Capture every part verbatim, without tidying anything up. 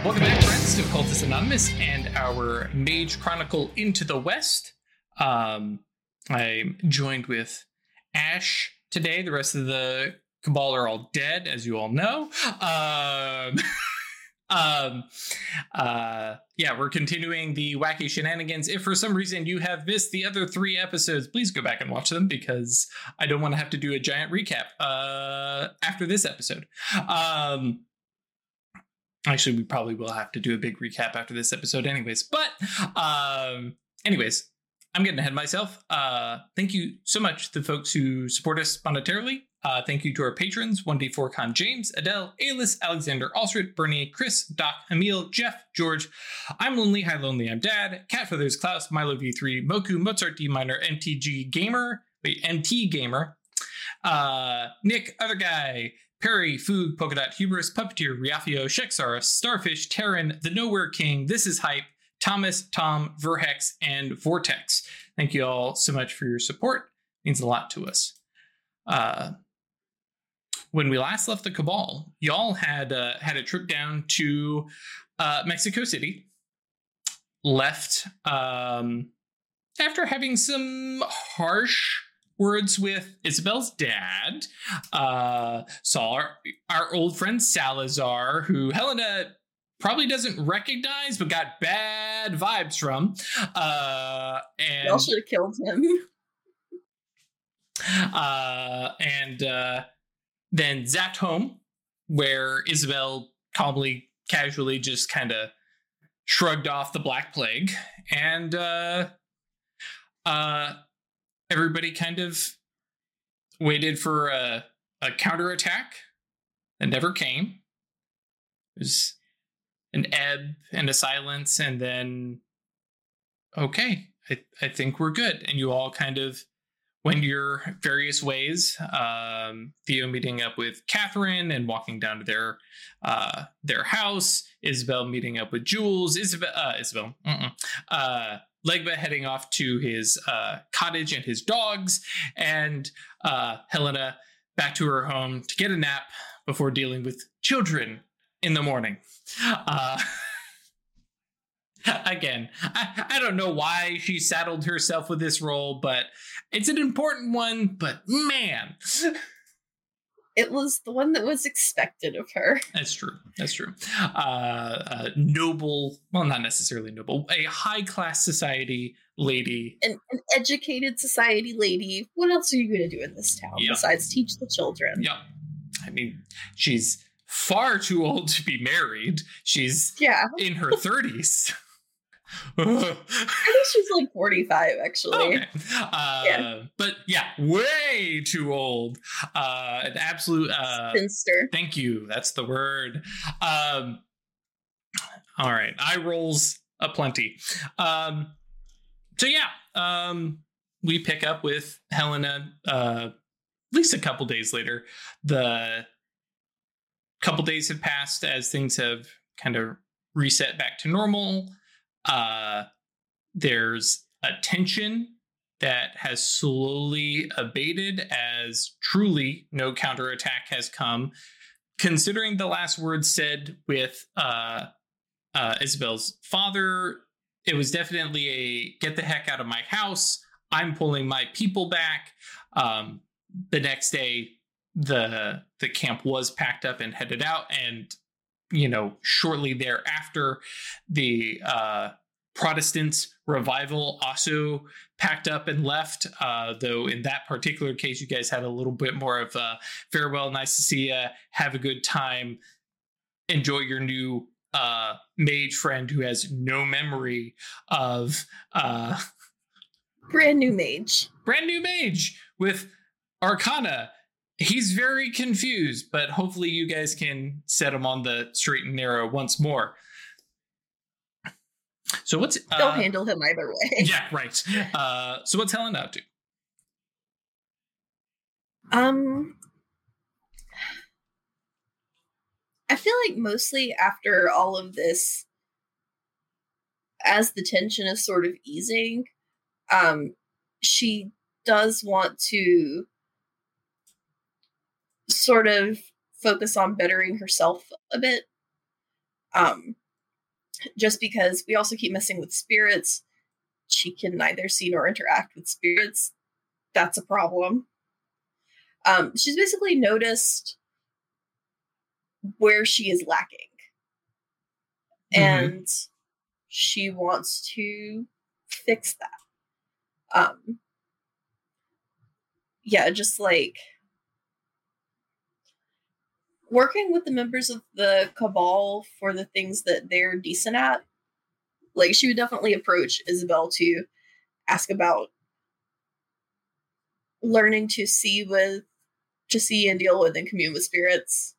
Welcome back, friends, to Cultist Anonymous and our Mage Chronicle Into the West. Um, I'm joined with Ash today. The rest of the Cabal are all dead, as you all know. Um, um, uh, yeah, we're continuing the wacky shenanigans. If for some reason you have missed the other three episodes, please go back and watch them, because I don't want to have to do a giant recap uh, after this episode. Um, Actually, we probably will have to do a big recap after this episode anyways. But um, anyways, I'm getting ahead of myself. Uh, thank you so much to the folks who support us monetarily. Uh, thank you to our patrons, one D four Con James, Adele, Alis, Alexander, Alsred, Bernie, Chris, Doc, Emil, Jeff, George, I'm Lonely, Hi Lonely, I'm Dad, Cat Feathers, Klaus, Milo V three, Moku, Mozart D Minor, M T G Gamer, wait, M T Gamer, uh, Nick, Other Guy, Perry, Food, Polka Dot, Hubris, Puppeteer, Riafio, Shexar, Starfish, Terran, The Nowhere King, This Is Hype, Thomas, Tom, Verhex, and Vortex. Thank you all so much for your support. It means a lot to us. Uh, when we last left the Cabal, y'all had uh, had a trip down to uh, Mexico City. Left um, after having some harsh words with Isabel's dad. Uh, saw our, our old friend Salazar, who Helena probably doesn't recognize, but got bad vibes from. Uh, and y'all should have killed him. Uh, and uh, then zapped home, where Isabel calmly, casually just kind of shrugged off the Black Plague. And uh, uh, everybody kind of waited for a, a counterattack that never came. It was an ebb and a silence, and then, okay, I, I think we're good. And you all kind of went your various ways. Um, Theo meeting up with Catherine and walking down to their uh, their house. Isabel meeting up with Jules. Isabel, uh, Isabel, uh, Legba heading off to his uh, cottage and his dogs, and uh, Helena back to her home to get a nap before dealing with children in the morning. Uh, again, I, I don't know why she saddled herself with this role, but it's an important one. But man, it was the one that was expected of her. That's true. That's true. Uh, a noble, well, not necessarily noble, a high-class society lady. An, an educated society lady. What else are you going to do in this town Yep. besides teach the children? Yep. I mean, she's far too old to be married. She's yeah. in her thirties. I think she's like forty-five, actually. Okay. Uh, yeah. But yeah, way too old. Uh, an absolute uh, spinster. Thank you. That's the word. Um, all right. Eye rolls aplenty. Um, so yeah, um, we pick up with Helena uh, at least a couple days later. The couple days have passed as things have kind of reset back to normal. Uh, there's a tension that has slowly abated as truly no counterattack has come. Considering the last words said with uh, uh, Isabel's father, it was definitely a get the heck out of my house. I'm pulling my people back. Um, the next day, the the camp was packed up and headed out, and you know, shortly thereafter, the uh, Protestant revival also packed up and left. Uh, though in that particular case, you guys had a little bit more of a farewell, nice to see you, have a good time, enjoy your new uh, mage friend who has no memory of uh, brand new mage, brand new mage with Arcana. He's very confused, but hopefully you guys can set him on the straight and narrow once more. So what's... Uh, They'll handle him either way. Yeah, right. Uh, so what's Helen up to? Um, I feel like mostly after all of this, as the tension is sort of easing, um, she does want to sort of focus on bettering herself a bit. Um, just because we also keep messing with spirits. She can neither see nor interact with spirits. That's a problem. Um, she's basically noticed where she is lacking. Mm-hmm. And she wants to fix that. Um, yeah, just like working with the members of the Cabal for the things that they're decent at. Like, she would definitely approach Isabel to ask about learning to see with, to see and deal with and commune with spirits.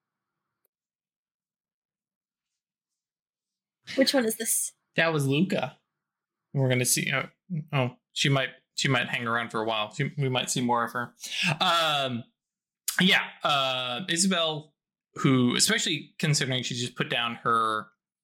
Which one is this? That was Luca. We're gonna see. Oh, oh she might. She might hang around for a while. She, we might see more of her. Um, yeah, uh, Isabel, who, especially considering she just put down her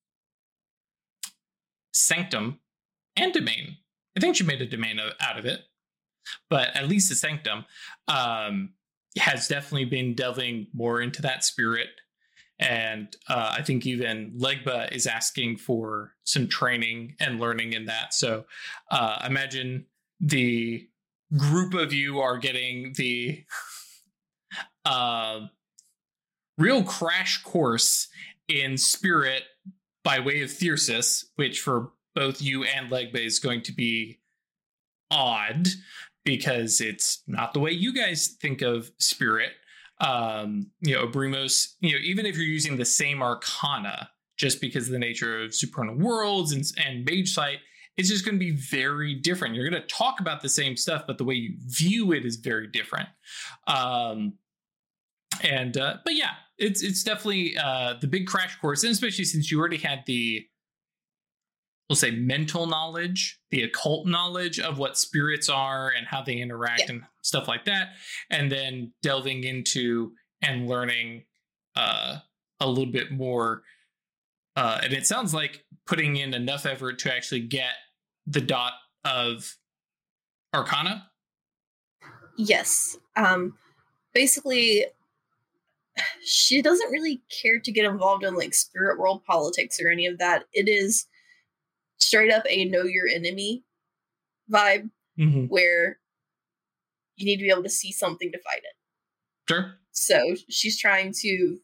sanctum and domain. I think she made a domain out of it, but at least a sanctum, um, has definitely been delving more into that spirit. And uh, I think even Legba is asking for some training and learning in that. So uh, imagine the group of you are getting the uh, real crash course in spirit by way of Thyrsus, which for both you and Legba is going to be odd because it's not the way you guys think of spirit. Um, you know, Abrimos, you know, even if you're using the same arcana, just because of the nature of Supernal Worlds and, and Mage Sight, it's just going to be very different. You're going to talk about the same stuff, but the way you view it is very different. Um, and, uh, but yeah, it's, it's definitely, uh, the big crash course, and especially since you already had the, we'll say, mental knowledge, the occult knowledge of what spirits are and how they interact yeah. and stuff like that. And then delving into and learning uh, a little bit more. Uh, and it sounds like putting in enough effort to actually get the dot of Arcana. Yes. Um, basically, she doesn't really care to get involved in like spirit world politics or any of that. It is straight up a know your enemy vibe, mm-hmm. where you need to be able to see something to fight it. Sure. So she's trying to,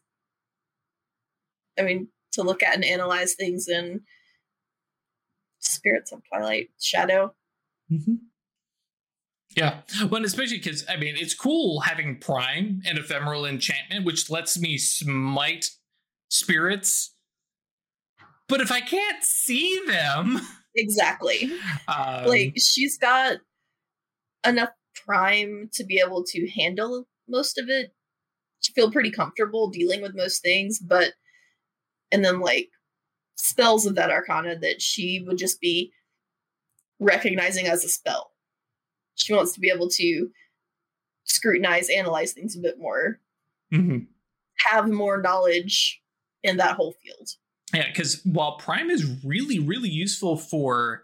I mean, to look at and analyze things in Spirits of Twilight Shadow. Mm-hmm. Yeah. Well, especially because, I mean, it's cool having Prime and Ephemeral Enchantment, which lets me smite spirits. But if I can't see them... Exactly. Um, like, she's got enough Prime to be able to handle most of it. She feel pretty comfortable dealing with most things, but... And then, like, spells of that Arcana that she would just be recognizing as a spell. She wants to be able to scrutinize, analyze things a bit more. Mm-hmm. Have more knowledge in that whole field. Yeah, because while Prime is really, really useful for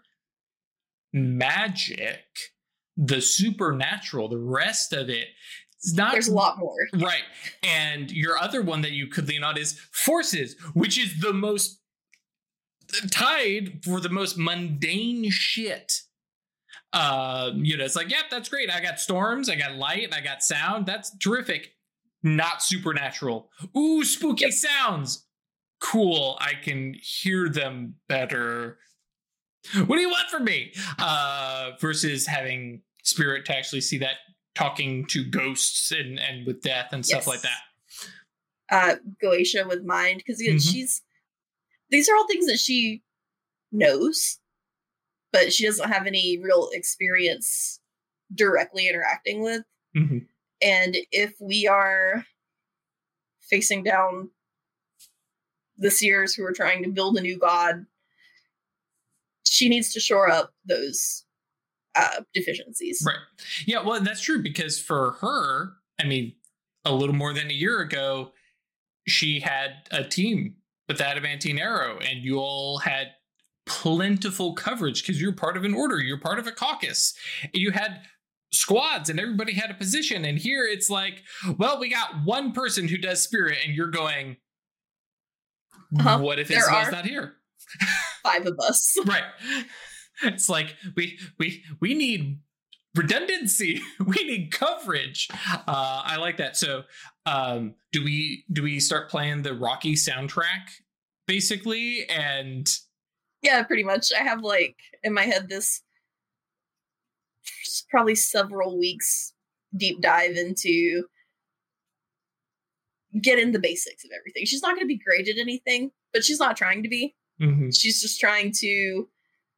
magic, the supernatural, the rest of it, it's not. There's a lot more. Right. And your other one that you could lean on is Forces, which is the most tied for the most mundane shit. Uh, you know, it's like, yep, that's great. I got storms, I got light, I got sound. That's terrific. Not supernatural. Ooh, spooky yep. sounds. Cool, I can hear them better. What do you want from me? Uh, versus having spirit to actually see that, talking to ghosts and, and with death and stuff yes. like that. Uh, Goetia with mind, because mm-hmm. she's, these are all things that she knows, but she doesn't have any real experience directly interacting with. Mm-hmm. And if we are facing down the seers who are trying to build a new god, she needs to shore up those uh, deficiencies. Right. Yeah, well, that's true, because for her, I mean, a little more than a year ago, she had a team with Adamantine Arrow, and you all had plentiful coverage because you're part of an order, you're part of a caucus. You had squads and everybody had a position, and here it's like, well, we got one person who does spirit, and you're going, uh-huh. what if Isabel's not here? five of us. Right. It's like we we we need redundancy. We need coverage. Uh, I like that. So, um, do we do we start playing the Rocky soundtrack basically? And yeah, pretty much. I have like in my head this probably several weeks deep dive into get in the basics of everything. She's not going to be great at anything, but she's not trying to be. Mm-hmm. She's just trying to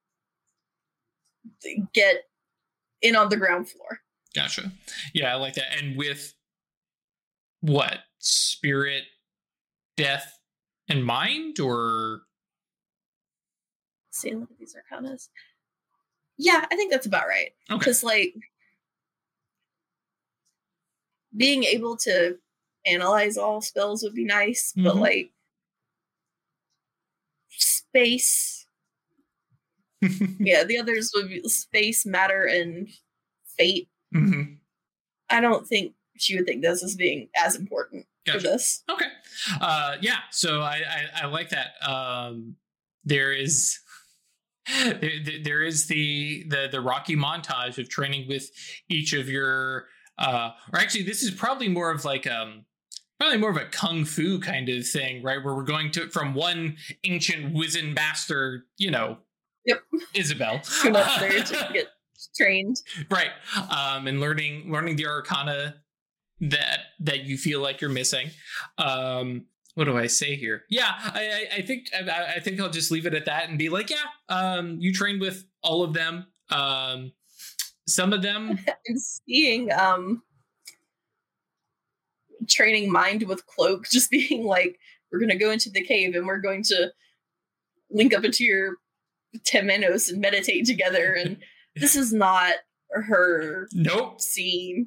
get in on the ground floor. Gotcha. Yeah, I like that. And with what? Spirit, death, and mind? Or let's see, look at these arcanas. Yeah, I think that's about right. Okay. Because like being able to analyze all spells would be nice, mm-hmm. but like space. Yeah, the others would be space, matter, and fate. Mm-hmm. I don't think she would think this as being as important gotcha. For this. Okay. Uh, yeah, so I, I, I like that. Um, there is there, there is the, the the Rocky montage of training with each of your uh, or actually this is probably more of like um probably more of a kung fu kind of thing, right? Where we're going to from one ancient wizened master, you know, yep, Isabel, too much there to get trained, right? Um, and learning learning the arcana that that you feel like you're missing. Um, what do I say here? Yeah, I, I, I think I, I think I'll just leave it at that and be like, yeah, um, you trained with all of them. Um, some of them, and seeing um, training mind with cloak, just being like, we're gonna go into the cave and we're going to link up into your temenos and meditate together, and this is not her nope scene.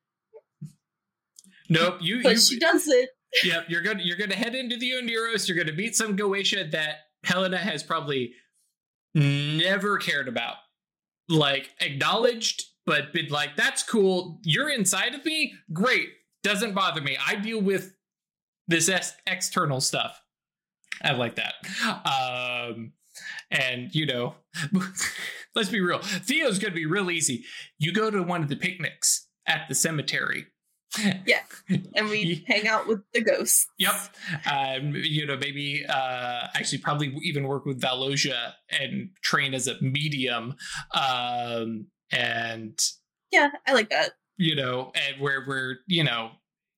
Nope, you. But you, she does it. Yep, you're gonna you're gonna head into the Oneros. You're gonna meet some Goetia that Helena has probably never cared about, like acknowledged, but been like, "That's cool. You're inside of me. Great. Doesn't bother me. I deal with this ex- external stuff." I like that. Um, and you know, let's be real. Theo's gonna be real easy. You go to one of the picnics at the cemetery. Yeah, and we hang out with the ghosts. Yep. Um, you know, maybe uh, actually probably even work with Valosia and train as a medium. Um, and yeah, I like that. You know, and where we're, you know,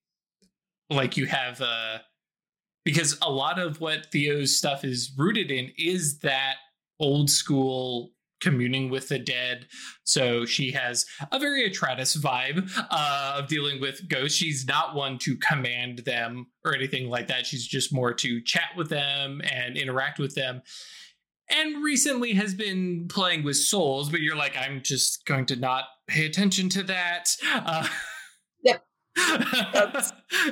like you have, uh, because a lot of what Theo's stuff is rooted in is that old school communing with the dead. So she has a very Atratus vibe uh, of dealing with ghosts. She's not one to command them or anything like that. She's just more to chat with them and interact with them. And recently has been playing with souls, but you're like, I'm just going to not pay attention to that. Uh, yep. That's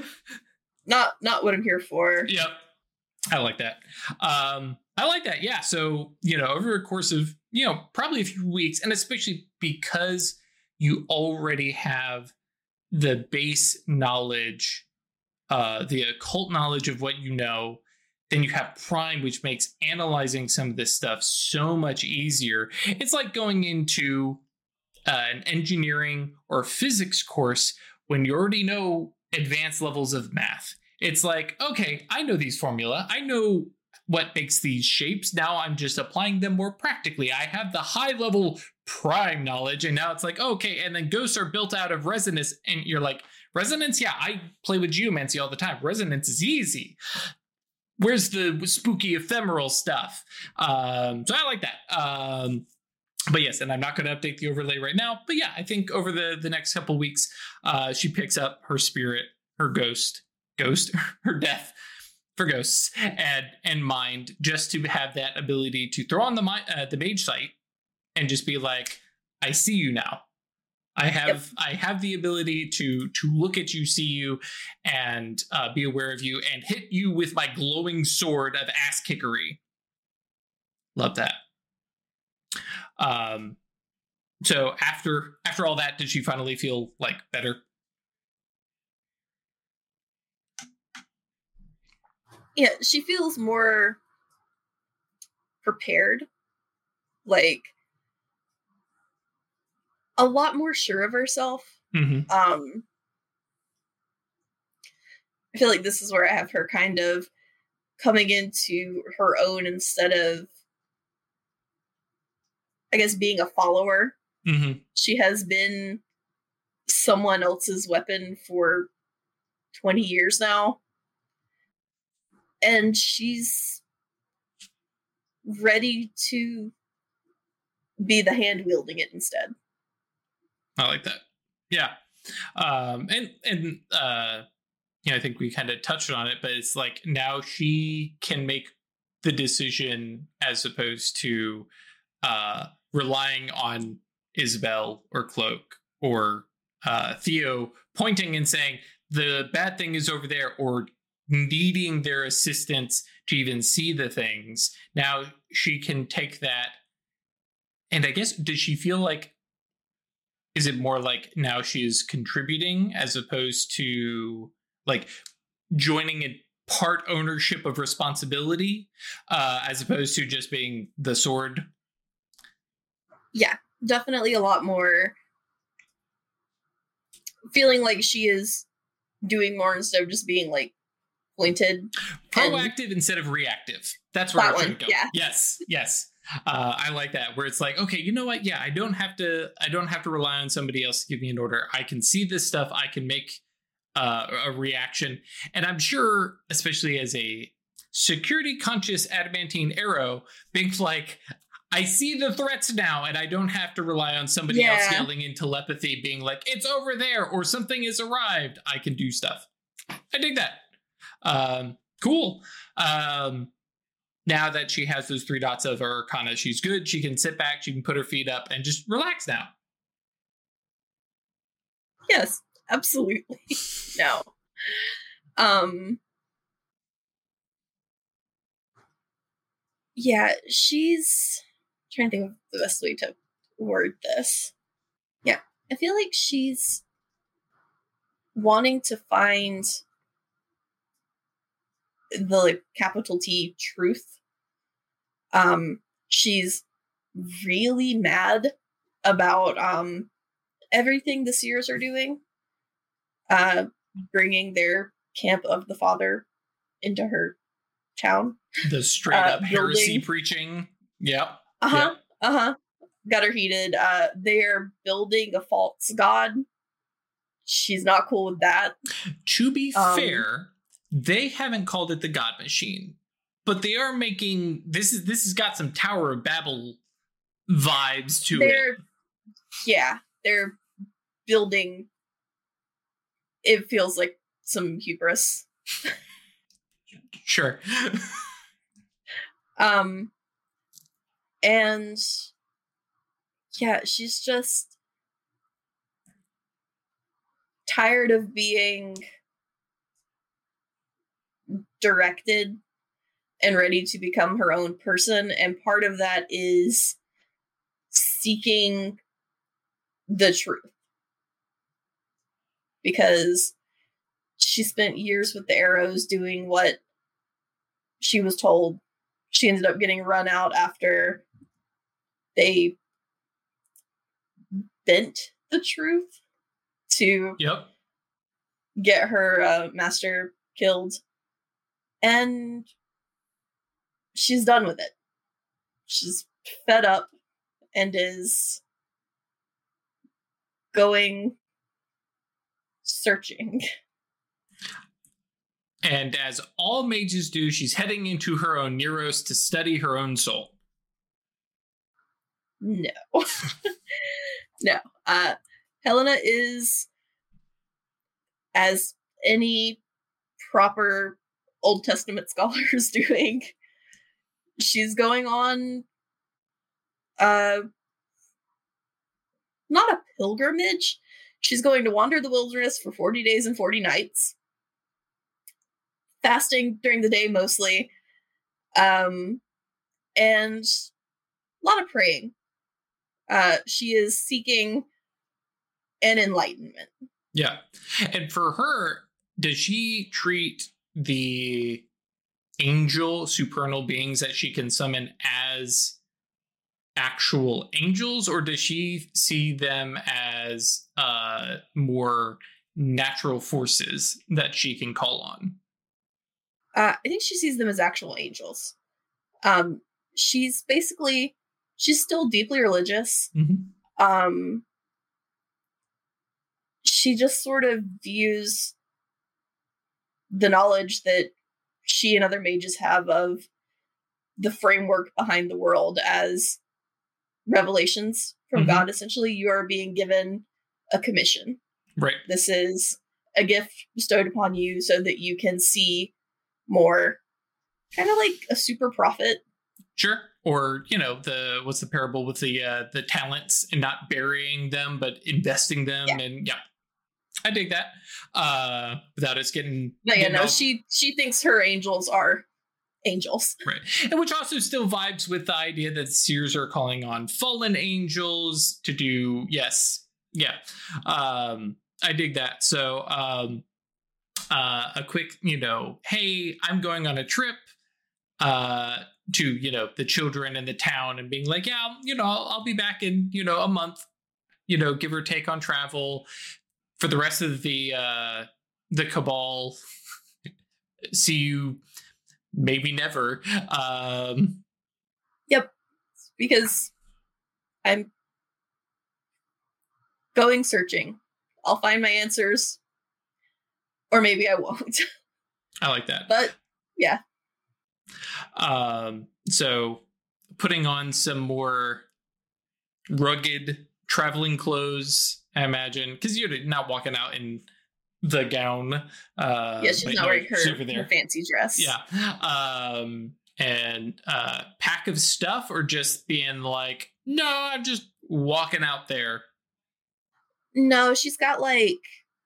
not, not what I'm here for. Yep. I like that. Um, I like that. Yeah. So, you know, over the course of, you know, probably a few weeks, and especially because you already have the base knowledge, uh, the occult knowledge of what you know, then you have Prime, which makes analyzing some of this stuff so much easier. It's like going into uh, an engineering or physics course when you already know advanced levels of math. It's like, okay, I know these formula. I know what makes these shapes. Now I'm just applying them more practically. I have the high level Prime knowledge. And now it's like, okay, and then ghosts are built out of resonance. And you're like, resonance? Yeah, I play with geomancy all the time. Resonance is easy. Where's the spooky ephemeral stuff? Um, so I like that. Um, but yes, and I'm not going to update the overlay right now. But yeah, I think over the, the next couple weeks, uh, she picks up her spirit, her ghost, ghost, her death for ghosts and and mind, just to have that ability to throw on the uh, the mage site and just be like, I see you now. I have yep. I have the ability to to look at you, see you, and uh, be aware of you, and hit you with my glowing sword of ass kickery. Love that. Um. So after after all that, did she finally feel like better? Yeah, she feels more prepared, like a lot more sure of herself. Mm-hmm. Um, I feel like this is where I have her kind of coming into her own instead of, I guess, being a follower. Mm-hmm. She has been someone else's weapon for twenty years now. And she's ready to be the hand wielding it instead. I like that. Yeah. Um, and, and, uh, you know, I think we kind of touched on it, but it's like now she can make the decision as opposed to uh, relying on Isabel or Cloak or uh, Theo pointing and saying the bad thing is over there, or needing their assistance to even see the things. Now she can take that. And I guess, does she feel like, is it more like now she is contributing as opposed to like joining in part ownership of responsibility, uh, as opposed to just being the sword? Yeah, definitely a lot more feeling like she is doing more instead of just being like pointed. Proactive instead of reactive. That's where That I'm trying one, to go. yeah. Yes, yes. Uh, I like that, where it's like, okay, you know what? Yeah, I don't have to. I don't have to rely on somebody else to give me an order. I can see this stuff. I can make uh, a reaction, and I'm sure, especially as a security conscious adamantine arrow, Bing's like, I see the threats now, and I don't have to rely on somebody Yeah. else yelling in telepathy, being like, it's over there, or something has arrived. I can do stuff. I dig that. Um, cool. Um, now that she has those three dots of her arcana, she's good. She can sit back, she can put her feet up and just relax now. Yes, absolutely. No. Um, yeah, she's I'm trying to think of the best way to word this. Yeah, I feel like she's wanting to find the like, capital T truth. Um, she's really mad about um everything the Seers are doing, uh, bringing their camp of the Father into her town. The straight Uh, up heresy building- preaching. Yep. Uh-huh. Yep. Uh-huh. Got her heated. Uh, they're building a false god. She's not cool with that. To be Um, fair, they haven't called it the God Machine, but they are making this is this has got some Tower of Babel vibes to They're it. yeah, they're building. It feels like some hubris. Sure. Um, and yeah, she's just tired of being directed and ready to become her own person. And part of that is seeking the truth. Because she spent years with the arrows doing what she was told. She ended up getting run out after they bent the truth to Yep. get her uh, master killed. And she's done with it. She's fed up and is going searching. And as all mages do, she's heading into her own Neros to study her own soul. No. No. Uh, Helena is, as any proper Old Testament scholar is doing, she's going on uh, not a pilgrimage. She's going to wander the wilderness for forty days and forty nights. Fasting during the day mostly. Um, and a lot of praying. Uh, she is seeking an enlightenment. Yeah. And for her, does she treat the angel supernal beings that she can summon as actual angels, or does she see them as uh, more natural forces that she can call on? Uh, I think she sees them as actual angels. Um, she's basically, she's still deeply religious. Mm-hmm. Um, she just sort of views the knowledge that she and other mages have of the framework behind the world as revelations from Mm-hmm. God. Essentially, you are being given a commission. Right. This is a gift bestowed upon you so that you can see more, kind of like a super prophet. Sure. Or, you know, the what's the parable with the uh, the talents and not burying them, but investing them. Yeah. And yeah, I dig that. Uh, without us getting. No, yeah, getting no, off. she she thinks her angels are angels. Right. And which also still vibes with the idea that seers are calling on fallen angels to do. Yes. Yeah. Um, I dig that. So um, uh, a quick, you know, hey, I'm going on a trip. Uh, to, you know, the children in the town and being like, yeah, you know, I'll, I'll be back in, you know, a month, you know, give or take on travel. For the rest of the uh, the cabal, see you maybe never. Um, yep, because I'm going searching. I'll find my answers, or maybe I won't. I like that. But yeah. Um, so putting on some more rugged traveling clothes, I imagine, because you're not walking out in the gown. Uh, yeah, she's not wearing her, her fancy dress. Yeah. Um, and uh, pack of stuff, or just being like, no, I'm just walking out there. No, she's got like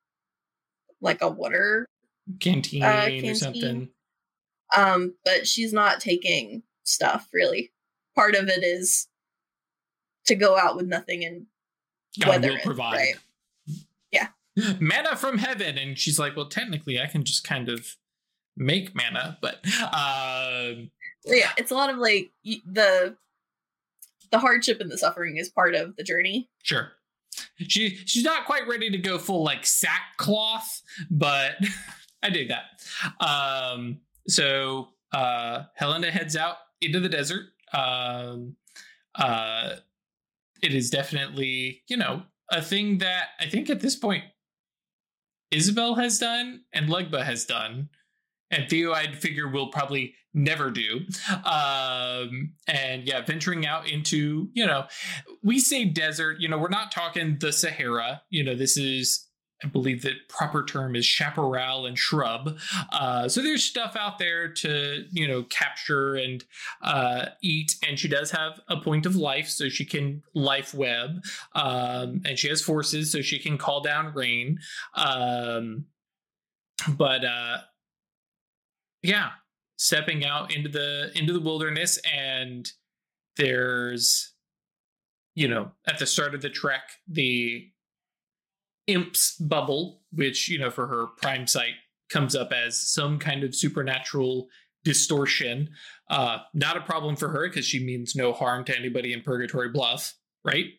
like a water canteen, uh, canteen. or something. Um, but she's not taking stuff, really. Part of it is to go out with nothing and God weather will it, provide. Right? Yeah. Manna from heaven. And she's like, well, technically I can just kind of make manna, but uh, yeah, it's a lot of like the the hardship and the suffering is part of the journey. Sure. She she's not quite ready to go full like sackcloth, but I dig that. Um So uh, Helena heads out into the desert. Um, uh, it is definitely, you know, a thing that I think at this point Isabel has done and Legba has done. And Theo, I'd figure, will probably never do. Um, and yeah, venturing out into, you know, we say desert, you know, we're not talking the Sahara. You know, this is, I believe the proper term is chaparral and shrub. Uh, so there's stuff out there to, you know, capture and uh, eat. And she does have a point of life, so she can life web. Um, and she has forces, so she can call down rain. Um, but uh, yeah, stepping out into the into the wilderness, and there's, you know, at the start of the trek, the Imp's bubble, which, you know, for her prime site comes up as some kind of supernatural distortion. Uh, not a problem for her because she means no harm to anybody in Purgatory Bluff, right?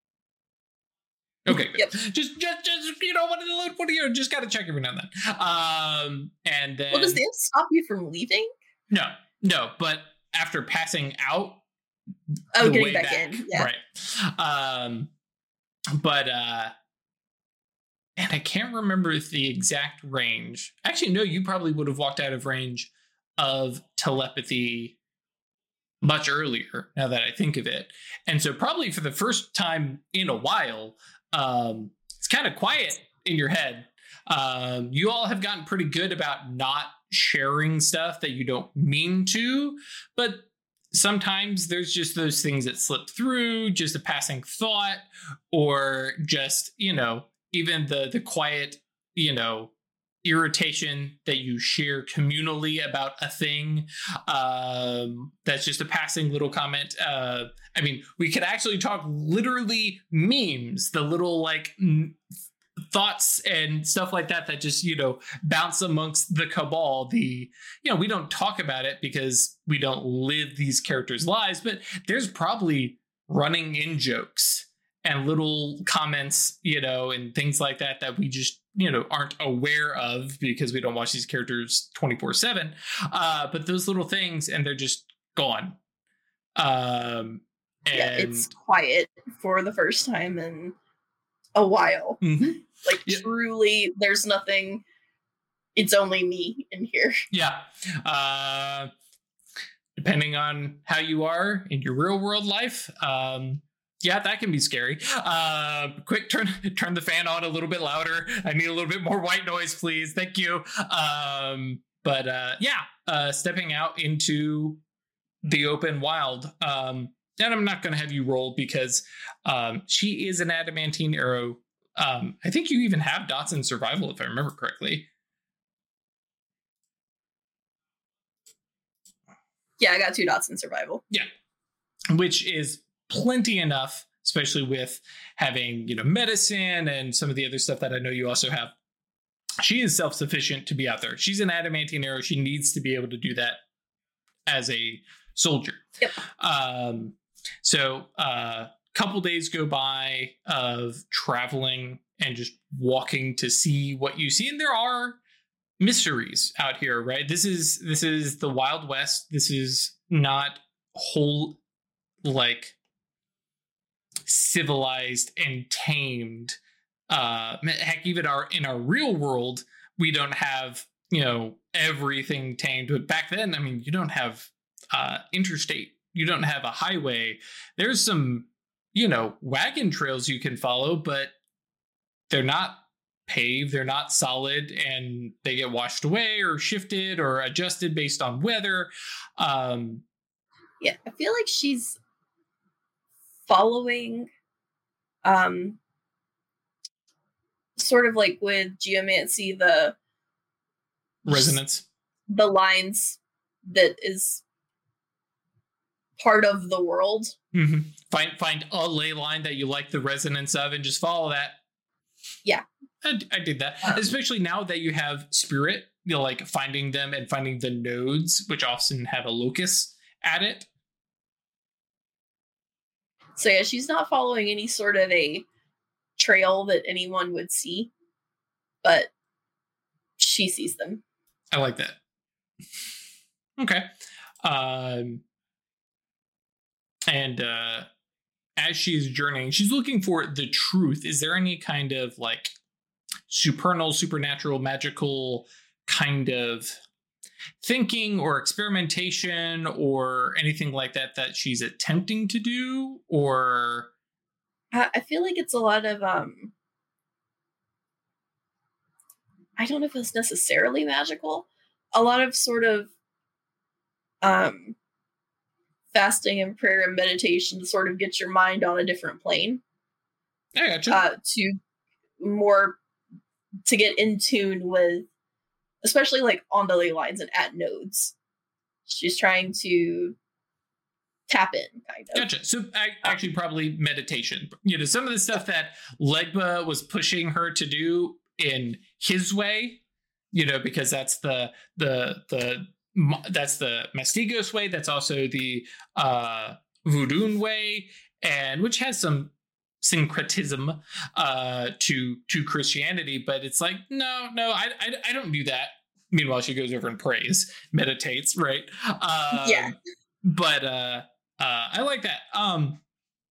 Okay, yep. just, just, just, you know, what, what do you just got to check every now and then. Um, and then, well, does the Imp stop you from leaving? No, no, but after passing out, oh, getting back, back in, yeah, right. Um, but uh. And I can't remember if the exact range. Actually, no, you probably would have walked out of range of telepathy much earlier, now that I think of it. And so probably for the first time in a while, um, it's kind of quiet in your head. Um, you all have gotten pretty good about not sharing stuff that you don't mean to, but sometimes there's just those things that slip through, just a passing thought, or just, you know, even the the quiet, you know, irritation that you share communally about a thing. Um, that's just a passing little comment. Uh, I mean, we could actually talk literally memes, the little like n- thoughts and stuff like that that just, you know, bounce amongst the cabal. The, you know, we don't talk about it because we don't live these characters' lives, but there's probably running in jokes and little comments, you know, and things like that that we just, you know, aren't aware of because we don't watch these characters twenty-four seven. Uh, but those little things, and they're just gone. Um, and yeah, it's quiet for the first time in a while. Mm-hmm. Like, yeah. truly, there's nothing. It's only me in here. Yeah. Uh, depending on how you are in your real world life, um, yeah, that can be scary. Uh, quick, turn turn the fan on a little bit louder. I need a little bit more white noise, please. Thank you. Um, but uh, yeah, uh, stepping out into the open wild. Um, and I'm not going to have you roll because um, she is an adamantine arrow. Um, I think you even have dots in survival, if I remember correctly. Yeah, I got two dots in survival. Yeah, which is plenty enough, especially with having, you know, medicine and some of the other stuff that I know you also have. She is self-sufficient to be out there. She's an adamantine arrow. She needs to be able to do that as a soldier. Yep. Um, so a uh, couple days go by of traveling and just walking to see what you see. And there are mysteries out here, right? This is this is the Wild West. This is not whole, like, civilized and tamed. Uh, heck, even our in our real world, we don't have, you know, everything tamed. But back then, I mean, you don't have uh, interstate. You don't have a highway. There's some, you know, wagon trails you can follow, but they're not paved, they're not solid, and they get washed away or shifted or adjusted based on weather. Um, yeah, I feel like she's following um, sort of like with geomancy, the resonance, the lines that is part of the world. Mm-hmm. Find find a ley line that you like the resonance of and just follow that. Yeah. I, I did that, um, especially now that you have spirit, you know, like finding them and finding the nodes, which often have a locus at it. So yeah, she's not following any sort of a trail that anyone would see, but she sees them. I like that. Okay. Um, and uh, as she's journeying, she's looking for the truth. Is there any kind of like supernal, supernatural, magical kind of thinking or experimentation or anything like that that she's attempting to do? Or I feel like it's a lot of um I don't know if it's necessarily magical. A lot of sort of um fasting and prayer and meditation to sort of get your mind on a different plane. I gotcha. Uh, to more to get in tune with, especially like on the ley lines and at nodes. She's trying to tap in, kind of. Gotcha. So I, actually probably meditation. You know, some of the stuff that Legba was pushing her to do in his way, you know, because that's the the the that's the Mastigos way. That's also the uh, Voodoo way, and which has some syncretism uh, to to Christianity. But it's like, no, no, I, I I don't do that. Meanwhile, she goes over and prays, meditates, right? Um, yeah. But uh, uh, I like that. Um,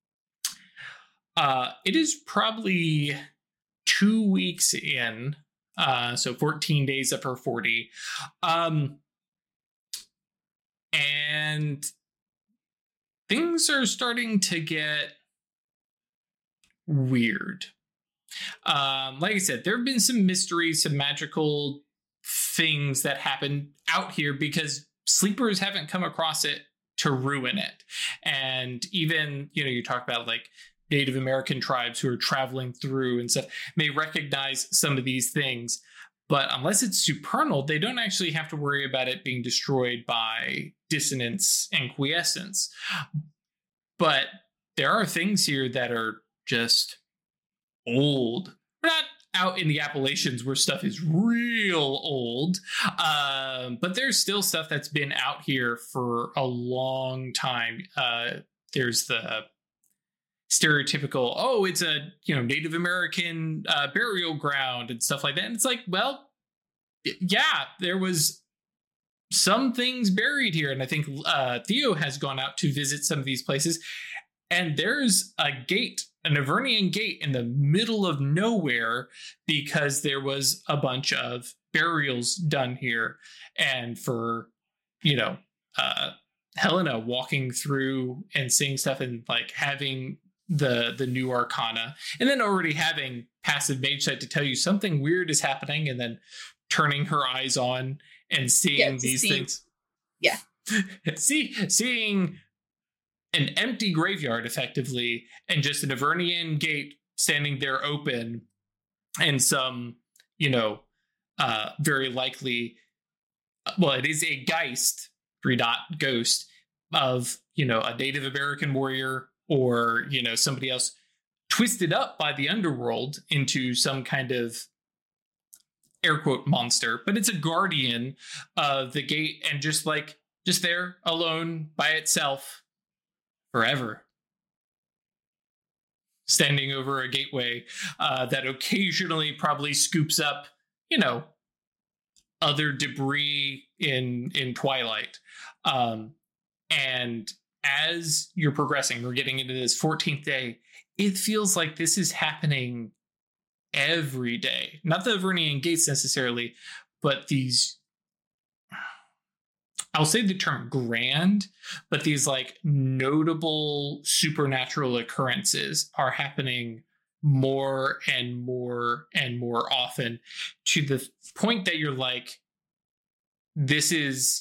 uh, it is probably two weeks in, uh, so fourteen days of her forty. Um, and things are starting to get weird. Um, like I said, there have been some mysteries, some magical things that happen out here because sleepers haven't come across it to ruin it. And even, you know, you talk about like Native American tribes who are traveling through and stuff may recognize some of these things, but unless it's supernal, they don't actually have to worry about it being destroyed by dissonance and quiescence. But there are things here that are just old. Not out in the Appalachians where stuff is real old. Um, but there's still stuff that's been out here for a long time. Uh, there's the stereotypical, oh, it's a, you know, Native American uh, burial ground and stuff like that. And it's like, well, yeah, there was some things buried here. And I think uh, Theo has gone out to visit some of these places. And there's a gate, an Avernian gate in the middle of nowhere because there was a bunch of burials done here. And for, you know, uh, Helena walking through and seeing stuff and like having the the new arcana and then already having passive mage sight to tell you something weird is happening and then turning her eyes on and seeing yeah, these see, things. Yeah. see, seeing an empty graveyard effectively and just an Avernian gate standing there open and some, you know, uh, very likely, well, it is a Geist, three dot ghost of, you know, a Native American warrior or, you know, somebody else twisted up by the underworld into some kind of air quote monster, but it's a guardian of the gate and just like, just there alone by itself forever. Standing over a gateway uh, that occasionally probably scoops up, you know, other debris in in twilight. Um, and as you're progressing, we're getting into this fourteenth day, it feels like this is happening every day. Not the Avernian Gates necessarily, but these, I'll say the term grand, but these like notable supernatural occurrences are happening more and more and more often to the point that you're like, this is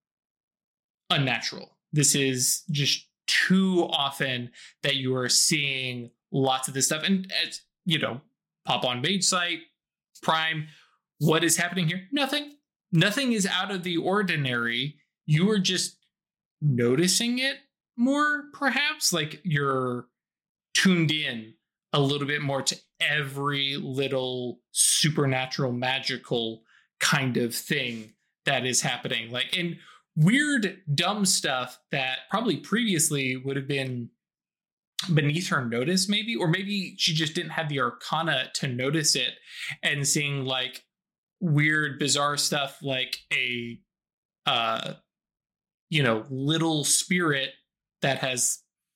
unnatural. This is just too often that you are seeing lots of this stuff. And, as you know, pop on Mage Sight, Prime, what is happening here? Nothing. Nothing is out of the ordinary. You are just noticing it more, perhaps. Like you're tuned in a little bit more to every little supernatural, magical kind of thing that is happening. Like in weird, dumb stuff that probably previously would have been beneath her notice, maybe, or maybe she just didn't have the arcana to notice it, and seeing like weird, bizarre stuff like a, uh, you know, little spirit that has,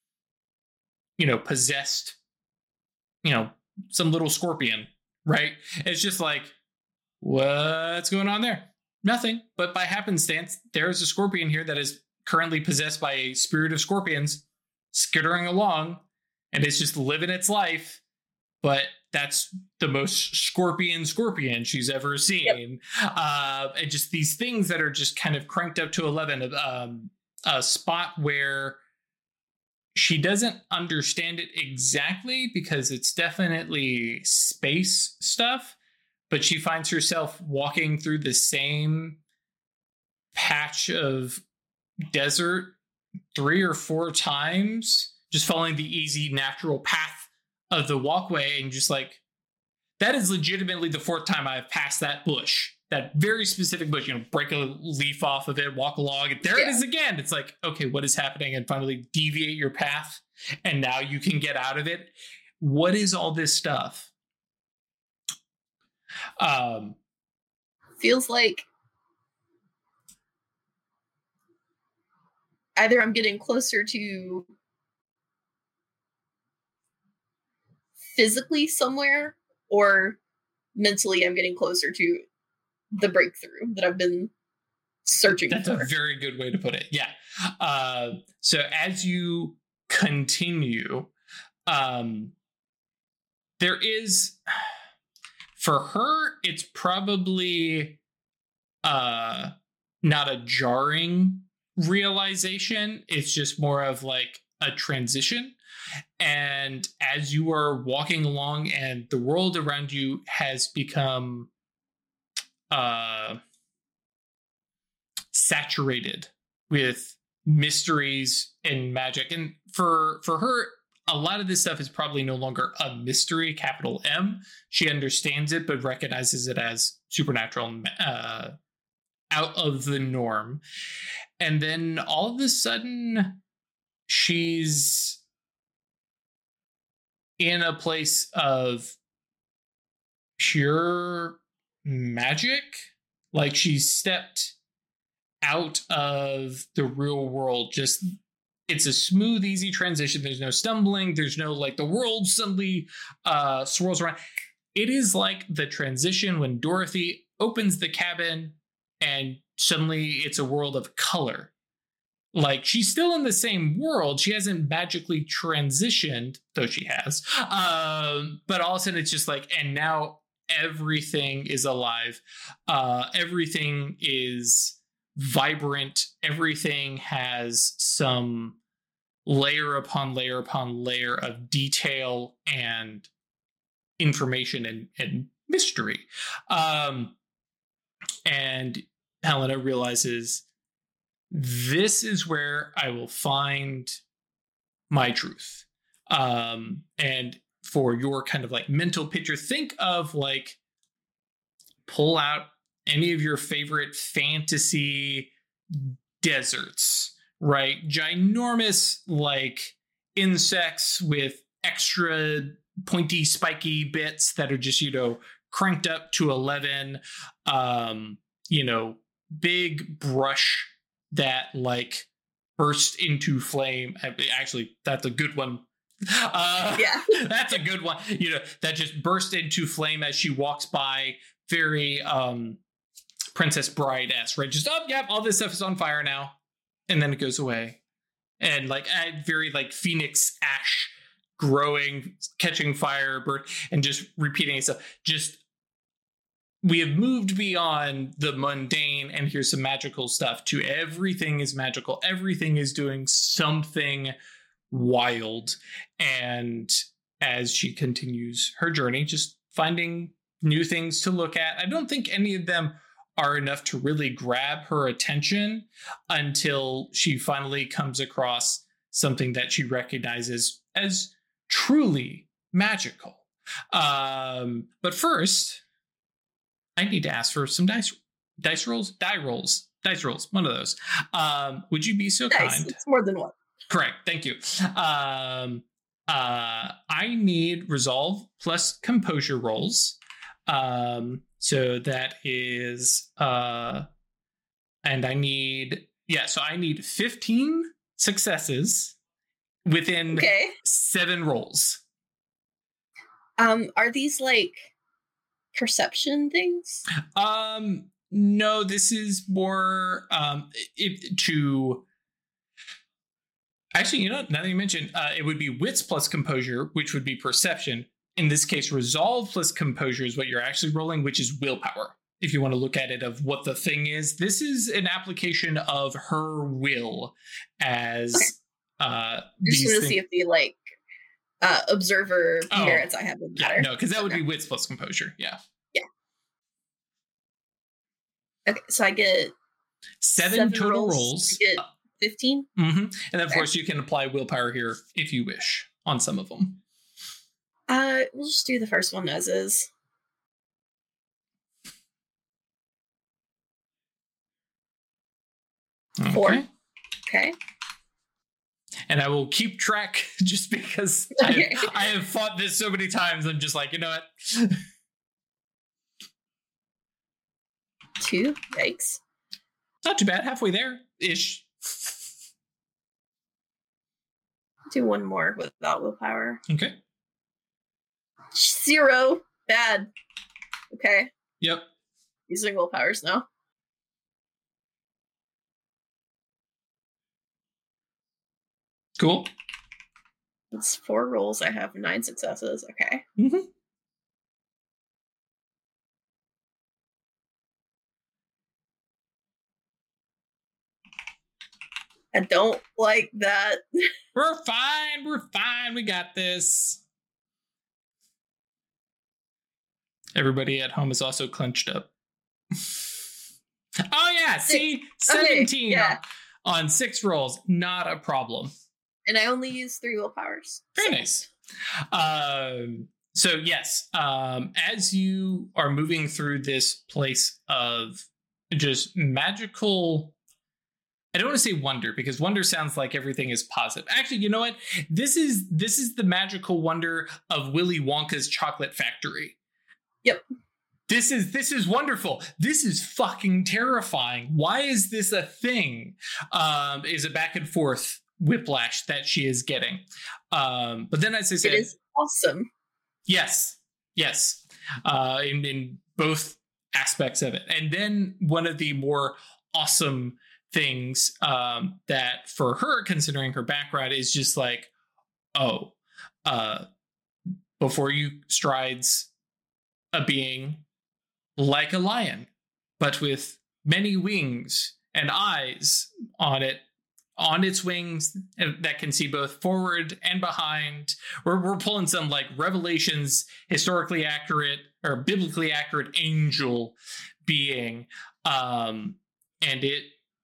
you know, possessed, you know, some little scorpion, right? It's just like, what's going on there? Nothing. But by happenstance, there's a scorpion here that is currently possessed by a spirit of scorpions skittering along, and it's just living its life. But that's the most scorpion scorpion she's ever seen. Yep. Uh, and just these things that are just kind of cranked up to eleven. Um, a spot where she doesn't understand it exactly because it's definitely space stuff, but she finds herself walking through the same patch of desert three or four times, just following the easy natural path of the walkway, and just like, that is legitimately the fourth time I've passed that bush, that very specific bush, you know, break a leaf off of it, walk along, and there yeah. it is again. It's like, okay, what is happening? And finally deviate your path, and now you can get out of it. What is all this stuff? Um, Feels like either I'm getting closer to physically somewhere, or mentally I'm getting closer to the breakthrough that I've been searching That's for. That's a very good way to put it. Yeah. Uh, so as you continue, um, there is, for her, it's probably uh, not a jarring realization. It's just more of like a transition. And as you are walking along and the world around you has become uh, saturated with mysteries and magic. And for for her, a lot of this stuff is probably no longer a mystery, capital M. She understands it, but recognizes it as supernatural, uh, out of the norm. And then all of a sudden, she's in a place of pure magic. Like she's stepped out of the real world. Just, it's a smooth, easy transition. There's no stumbling. There's no like the world suddenly uh, swirls around. It is like the transition when Dorothy opens the cabin and suddenly it's a world of color. Like she's still in the same world. She hasn't magically transitioned, though she has. Um, but all of a sudden it's just like, and now everything is alive. Uh, everything is vibrant. Everything has some layer upon layer upon layer of detail and information and, and mystery. Um, and Helena realizes, this is where I will find my truth. Um, and for your kind of like mental picture, think of like, pull out any of your favorite fantasy deserts, right? Ginormous like insects with extra pointy, spiky bits that are just, you know, cranked up to eleven. Um, you know, big brush that like burst into flame. Actually, that's a good one. Uh, yeah, that's a good one. You know, that just burst into flame as she walks by. Very um, Princess Bride-esque, right? Just, oh, yep, all this stuff is on fire now. And then it goes away. And like, very like Phoenix ash growing, catching fire, and just repeating itself. Just, we have moved beyond the mundane, and here's some magical stuff, to everything is magical. Everything is doing something wild. And as she continues her journey, just finding new things to look at. I don't think any of them are enough to really grab her attention until she finally comes across something that she recognizes as truly magical. Um, but first, I need to ask for some dice dice rolls, die rolls, dice rolls, one of those. Um, would you be so dice. kind? It's more than one. Correct. Thank you. Um, uh, I need resolve plus composure rolls. Um, so that is, uh, and I need, yeah, so I need fifteen successes within okay. seven rolls. Um, are these like perception things? Um, no, this is more, um, it, to, actually, you know, now that you mentioned, uh, it would be wits plus composure, which would be perception. In this case, resolve plus composure is what you're actually rolling, which is willpower. If you want to look at it of what the thing is, this is an application of her will as okay. uh just want to see if the like uh observer oh, merits I have would matter. Yeah, no, because that okay. would be wits plus composure. Yeah. Yeah. Okay, so I get seven, seven total rolls. rolls. I get fifteen. Mm-hmm. And then, of okay. course, you can apply willpower here if you wish on some of them. Uh, we'll just do the first one as is. Okay. Four. Okay. And I will keep track just because okay. I, have, I have fought this so many times. I'm just like, you know what? Two. Yikes. Not too bad. Halfway there ish. Do one more without willpower. Okay. Zero. Bad. Okay. Yep. Using willpowers now. Cool. It's four rolls. I have nine successes. Okay. Mm-hmm. I don't like that. We're fine. We're fine. We got this. Everybody at home is also clenched up. Oh, yeah. See? seventeen okay, yeah. on six rolls. Not a problem. And I only use three willpowers. Very so. nice. Um, so yes, um, as you are moving through this place of just magical, I don't want to say wonder, because wonder sounds like everything is positive. Actually, you know what? This is this is the magical wonder of Willy Wonka's chocolate factory. Yep. This is this is wonderful. This is fucking terrifying. Why is this a thing? Um, is a back and forth whiplash that she is getting. Um, but then, as I said, it is awesome. Yes, yes, uh, in in both aspects of it. And then one of the more awesome things um, that for her, considering her background, is just like, oh, uh, before you strides a being like a lion, but with many wings and eyes on it, on its wings that can see both forward and behind. We're, we're pulling some like Revelations, historically accurate or biblically accurate angel being. Um, and it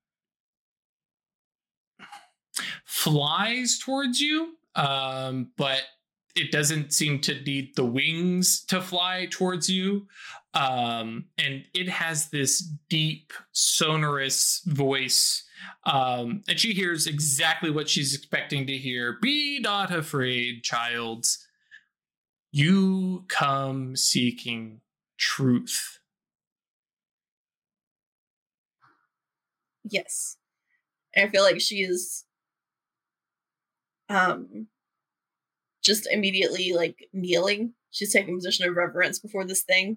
flies towards you, um, but it doesn't seem to need the wings to fly towards you. Um, and it has this deep, sonorous voice. Um, and she hears exactly what she's expecting to hear. Be not afraid, child. You come seeking truth. Yes. And I feel like she is um just immediately like kneeling. She's taking a position of reverence before this thing.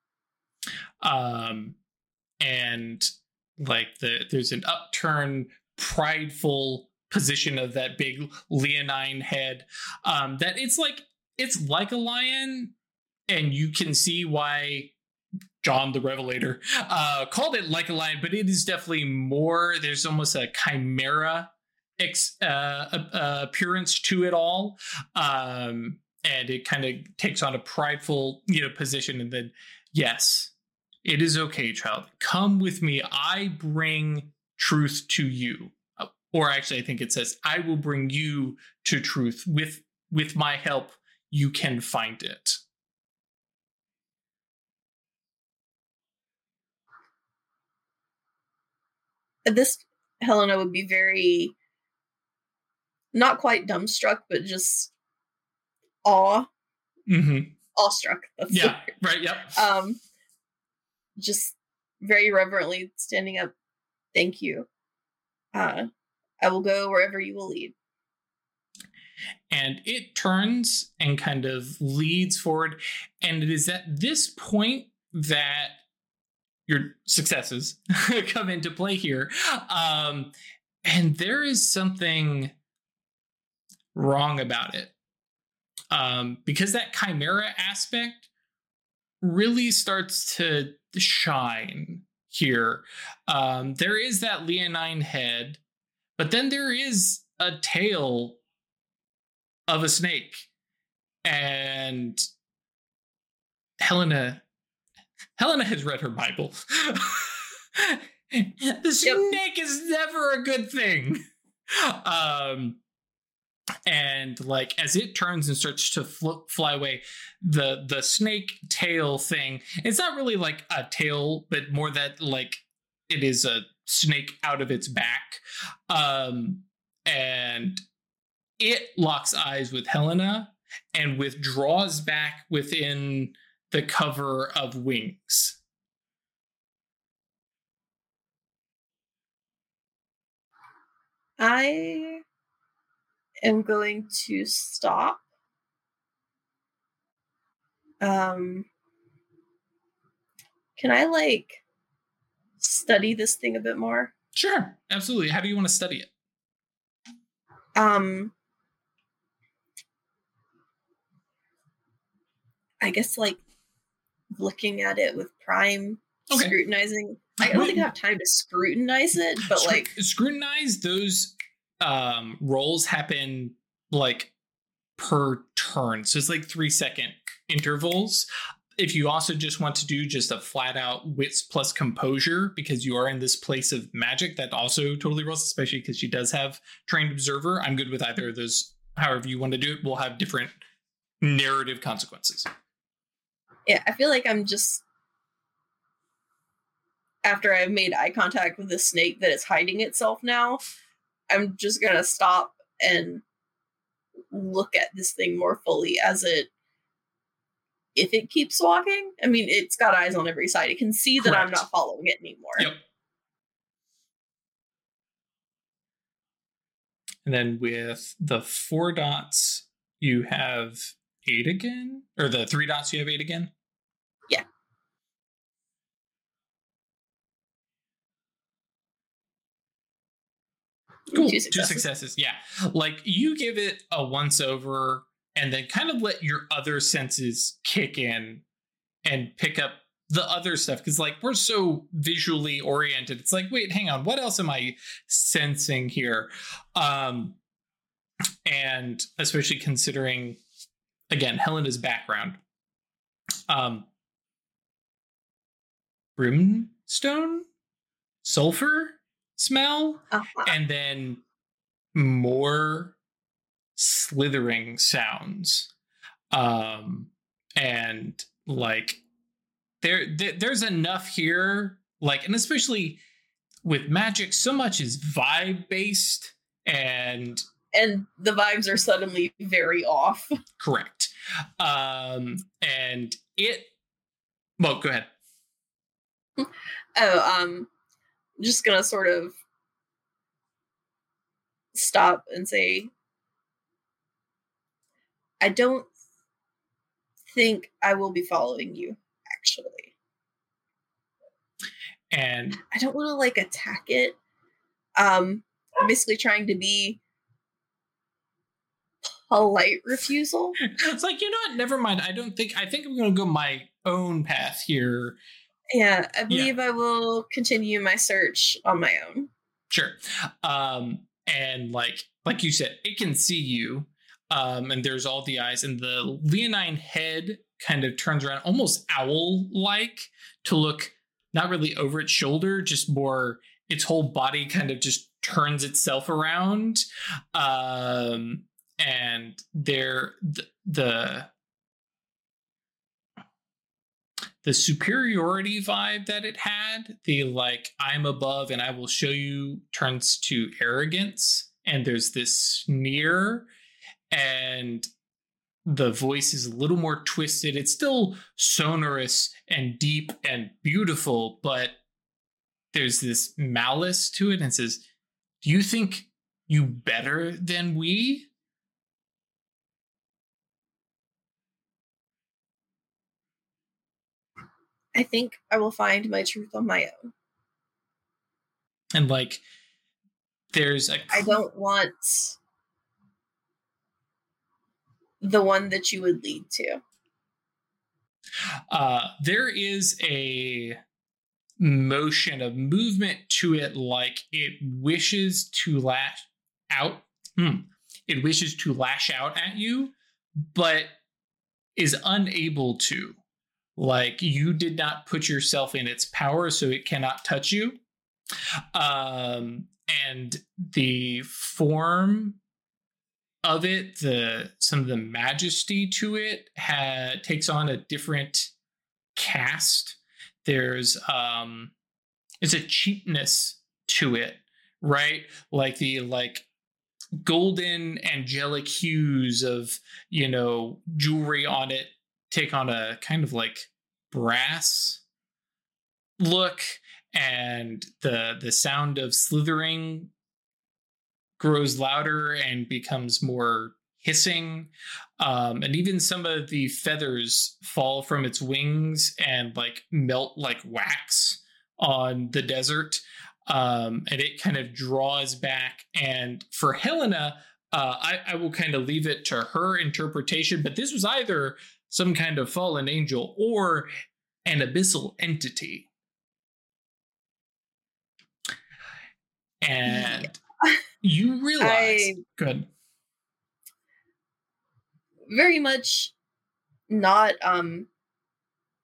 Um and like the there's an upturned, prideful position of that big leonine head. Um that it's like it's like a lion, and you can see why John the Revelator uh called it like a lion, but it is definitely more. There's almost a chimera ex, uh, uh appearance to it all, um and it kind of takes on a prideful, you know, position. And then, yes, it is okay, child, come with me. I bring truth to you. Or actually, I think it says, I will bring you to truth. With with my help, you can find it. At this, Helena would be very, not quite dumbstruck, but just awe. Mm-hmm. Awestruck. That's yeah, right, yep. Um, just very reverently standing up. Thank you. Uh, I will go wherever you will lead. And it turns and kind of leads forward. And it is at this point that your successes come into play here. Um, and there is something wrong about it. Um, because that chimera aspect really starts to shine here. Um, there is that leonine head, but then there is a tail of a snake. And Helena... Helena has read her Bible. The snake yep. is never a good thing. Um, and like as it turns and starts to fl- fly away, the the snake tail thing, it's not really like a tail, but more that like it is a snake out of its back. Um, and it locks eyes with Helena and withdraws back within the cover of wings. I am going to stop. Um, can I like study this thing a bit more? Sure, absolutely. How do you want to study it? Um, I guess like looking at it with Prime, okay. Scrutinizing. I don't think I have time to scrutinize it, but Scru- like scrutinize those um, rolls happen like per turn, so it's like three second intervals. if you also just want to do just a flat out wits plus composure, because you are in this place of magic, that also totally rolls, especially because she does have trained observer. I'm good with either of those. However you want to do it, we'll have different narrative consequences. Yeah, I feel like I'm just, after I've made eye contact with the snake that is hiding itself now, I'm just gonna stop and look at this thing more fully as it, if it keeps walking. I mean, it's got eyes on every side. It can see that Correct. I'm not following it anymore. Yep. And then with the four dots, you have eight again? Or the three dots, you have eight again? Yeah. Cool. Two successes. Two successes. Yeah. Like, you give it a once over and then kind of let your other senses kick in and pick up the other stuff. Because, like, we're so visually oriented. It's like, wait, hang on. What else am I sensing here? Um, and especially considering, again, Helena's background. Um, brimstone? Sulfur smell? Uh-huh. And then more slithering sounds. Um, and, like, there, there there's enough here, like, and especially with magic, so much is vibe based, and and the vibes are suddenly very off. Correct. Um, and it, well, go ahead. Oh, um, I'm just gonna sort of stop and say, I don't think I will be following you, actually. And I don't want to, like, attack it. Um, I'm basically trying to be polite refusal. It's like, you know what? Never mind. I don't think, I think I'm going to go my own path here. Yeah, I believe yeah. I will continue my search on my own. Sure. Um, and like, like you said, it can see you. Um, and there's all the eyes, and the leonine head kind of turns around almost owl-like to look not really over its shoulder, just more its whole body kind of just turns itself around. Um, and there, the, the the superiority vibe that it had, the like, I'm above and I will show you, turns to arrogance. And there's this sneer, and the voice is a little more twisted. It's still sonorous and deep and beautiful, but there's this malice to it, and says, do you think you better than we? I think I will find my truth on my own. And like, there's a... I don't want the one that you would lead to. Uh, there is a motion of movement to it, like it wishes to lash out. Hmm. It wishes to lash out at you, but is unable to. Like, you did not put yourself in its power, so it cannot touch you. Um, and the form of it, the some of the majesty to it, ha- takes on a different cast. There's um, it's a cheapness to it, right? Like the like golden angelic hues of, you know, jewelry on it take on a kind of like brass look, and the the sound of slithering grows louder and becomes more hissing, um, and even some of the feathers fall from its wings and like melt like wax on the desert, um, and it kind of draws back. And for Helena, uh, I, I will kind of leave it to her interpretation, but this was either some kind of fallen angel or an abyssal entity. And yeah. You realize, I, good, very much not um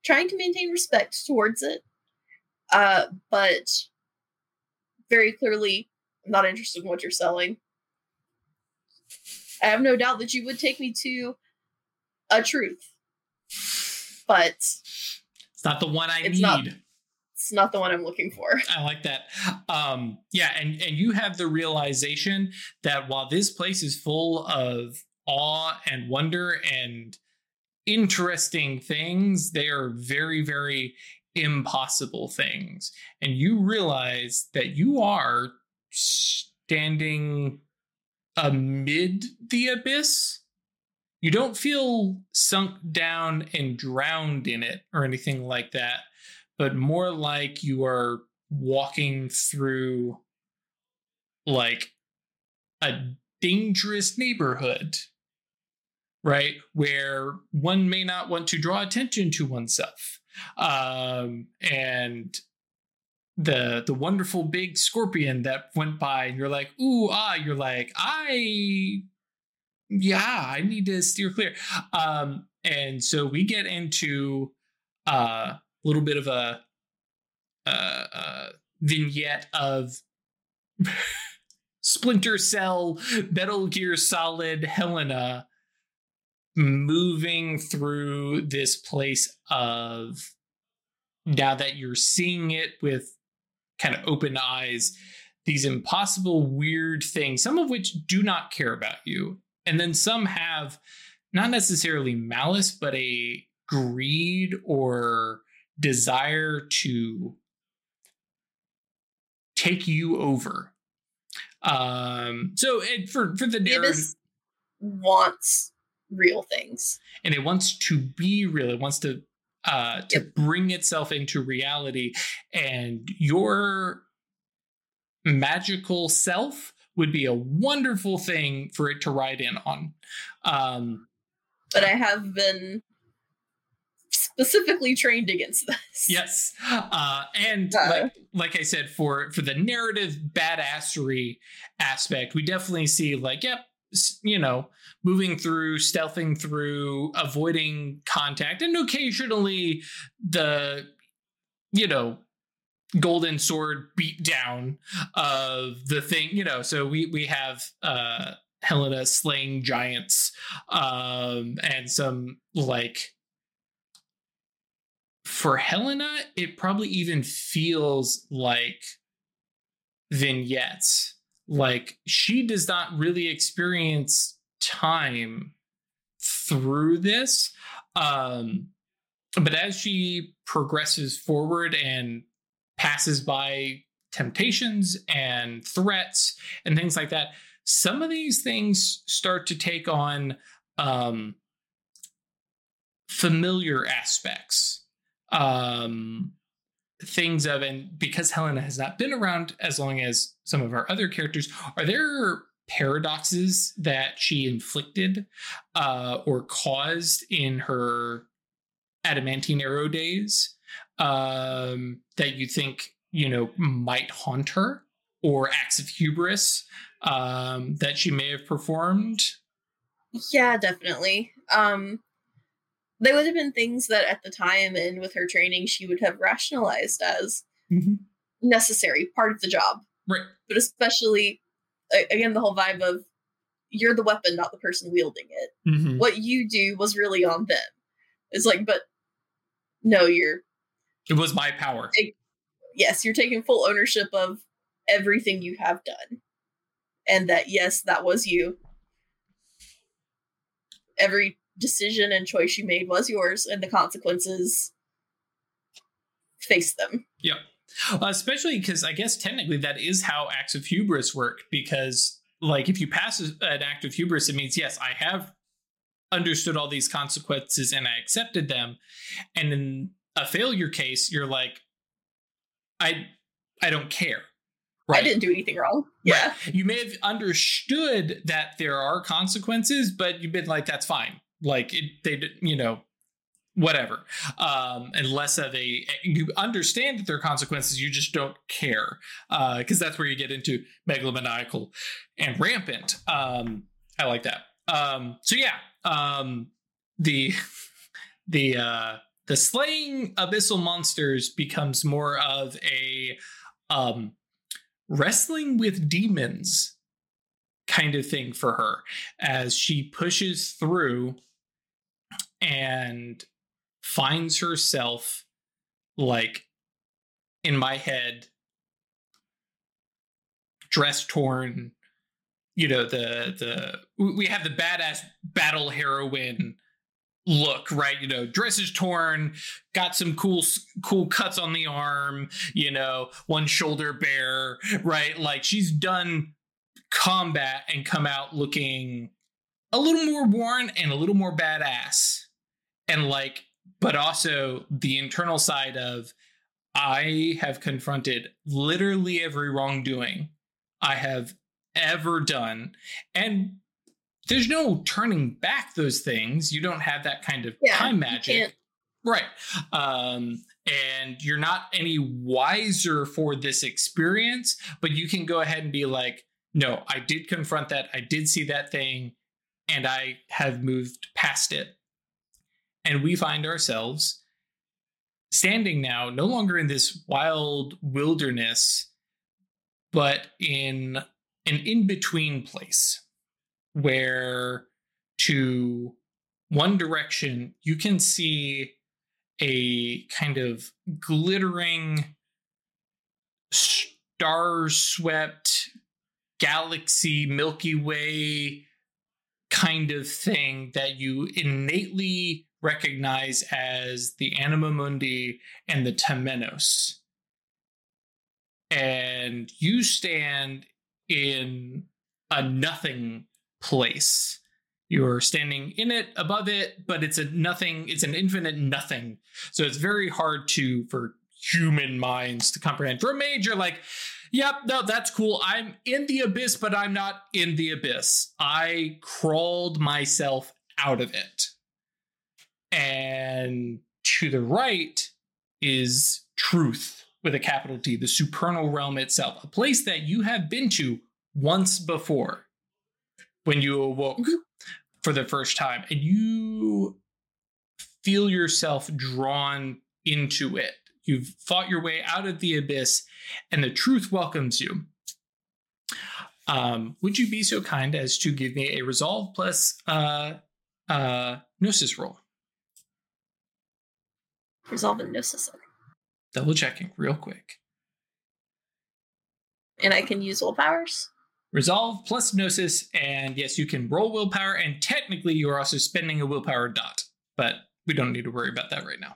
trying to maintain respect towards it. Uh, but very clearly, I'm not interested in what you're selling. I have no doubt that you would take me to a truth, but it's not the one I it's need. Not, it's not the one I'm looking for. I like that. Um, yeah, and, and you have the realization that while this place is full of awe and wonder and interesting things, they are very, very impossible things. And you realize that you are standing amid the abyss. You don't feel sunk down and drowned in it or anything like that, but more like you are walking through like a dangerous neighborhood, right? Where one may not want to draw attention to oneself. Um, and the the wonderful big scorpion that went by, and you're like, ooh, ah, you're like, I, yeah, I need to steer clear. Um, and so we get into a uh, little bit of a, a, a vignette of Splinter Cell, Metal Gear Solid, Helena moving through this place of, now that you're seeing it with kind of open eyes, these impossible, weird things, some of which do not care about you. And then some have not necessarily malice, but a greed or desire to take you over. Um, so it, for, for the narrative, wants real things. And it wants to be real. It wants to uh, to yep. bring itself into reality. And your magical self would be a wonderful thing for it to ride in on. Um, but I have been specifically trained against this. Yes. Uh, and uh, like, like I said, for, for the narrative badassery aspect, we definitely see like, yep, you know, moving through, stealthing through, avoiding contact, and occasionally the, you know, golden sword beat down of the thing, you know. So we we have uh, Helena slaying giants, um, and some like. For Helena, it probably even feels like vignettes. Like, she does not really experience time through this. Um, but as she progresses forward and passes by temptations and threats and things like that, some of these things start to take on um, familiar aspects. Um, things of, and because Helena has not been around as long as some of our other characters, are there paradoxes that she inflicted uh, or caused in her adamantine arrow days um, that you think, you know, might haunt her, or acts of hubris um, that she may have performed? Yeah, definitely. Um, They would have been things that at the time and with her training, she would have rationalized as mm-hmm. necessary, part of the job. Right. But especially, again, the whole vibe of you're the weapon, not the person wielding it. Mm-hmm. What you do was really on them. It's like, but no, you're... It was my power. It, yes, you're taking full ownership of everything you have done. And that, yes, that was you. Every decision and choice you made was yours, and the consequences, face them. Yeah. Uh, especially because I guess technically that is how acts of hubris work, because like if you pass an act of hubris, it means, yes, I have understood all these consequences and I accepted them. And in a failure case, you're like, I I don't care. Right? I didn't do anything wrong. Yeah. Right. You may have understood that there are consequences, but you've been like, that's fine. Like it, they, you know, whatever. Um, and less of a, you understand that there are consequences, you just don't care. Uh, because that's where you get into megalomaniacal and rampant. Um, I like that. Um, so yeah, um, the, the, uh, the slaying abyssal monsters becomes more of a um, wrestling with demons kind of thing for her as she pushes through and finds herself, like, in my head, dress torn. You know, the the we have the badass battle heroine look, right? You know, dress is torn, got some cool cool cuts on the arm, you know, one shoulder bare, right? Like, she's done combat and come out looking a little more worn and a little more badass. And like, but also the internal side of, I have confronted literally every wrongdoing I have ever done, and there's no turning back those things. You don't have that kind of yeah, time magic, right? Um, and you're not any wiser for this experience, but you can go ahead and be like, no, I did confront that. I did see that thing, and I have moved past it. And we find ourselves standing now, no longer in this wild wilderness, but in an in-between place where to one direction you can see a kind of glittering, star-swept galaxy, Milky Way kind of thing that you innately recognize as the Anima Mundi and the Temenos. And you stand in a nothing place. You're standing in it, above it, but it's a nothing, it's an infinite nothing. So it's very hard to, for human minds to comprehend. For a mage, you're like, yep, no, that's cool. I'm in the abyss, but I'm not in the abyss. I crawled myself out of it. And to the right is truth with a capital T, the supernal realm itself, a place that you have been to once before when you awoke for the first time, and you feel yourself drawn into it. You've fought your way out of the abyss, and the truth welcomes you. Um, would you be so kind as to give me a resolve plus uh, uh, Gnosis roll? Resolve and Gnosis. Double checking real quick. And I can use willpowers? Resolve plus Gnosis, and yes, you can roll willpower, and technically you are also spending a willpower dot, but we don't need to worry about that right now.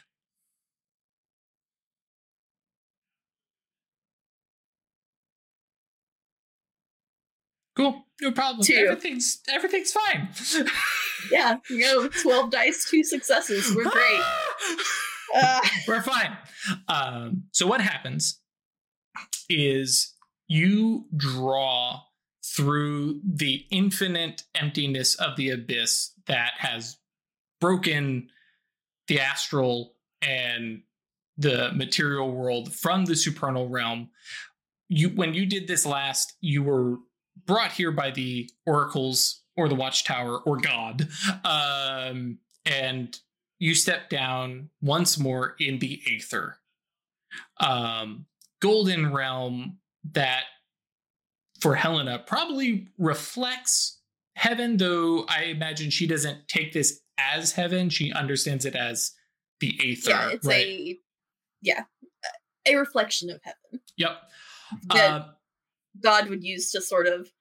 Cool, no problem. Two. Everything's everything's fine. Yeah, you know, twelve dice, two successes. We're great. uh. We're fine. Um, so what happens is you draw through the infinite emptiness of the abyss that has broken the astral and the material world from the supernal realm. You, when you did this last, you were brought here by the oracles or the watchtower or God, um, and you step down once more in the aether, um, golden realm that for Helena probably reflects heaven, though I imagine she doesn't take this as heaven. She understands it as the aether. Yeah, it's right? a yeah, a reflection of heaven. Yep. That uh, God would use to sort of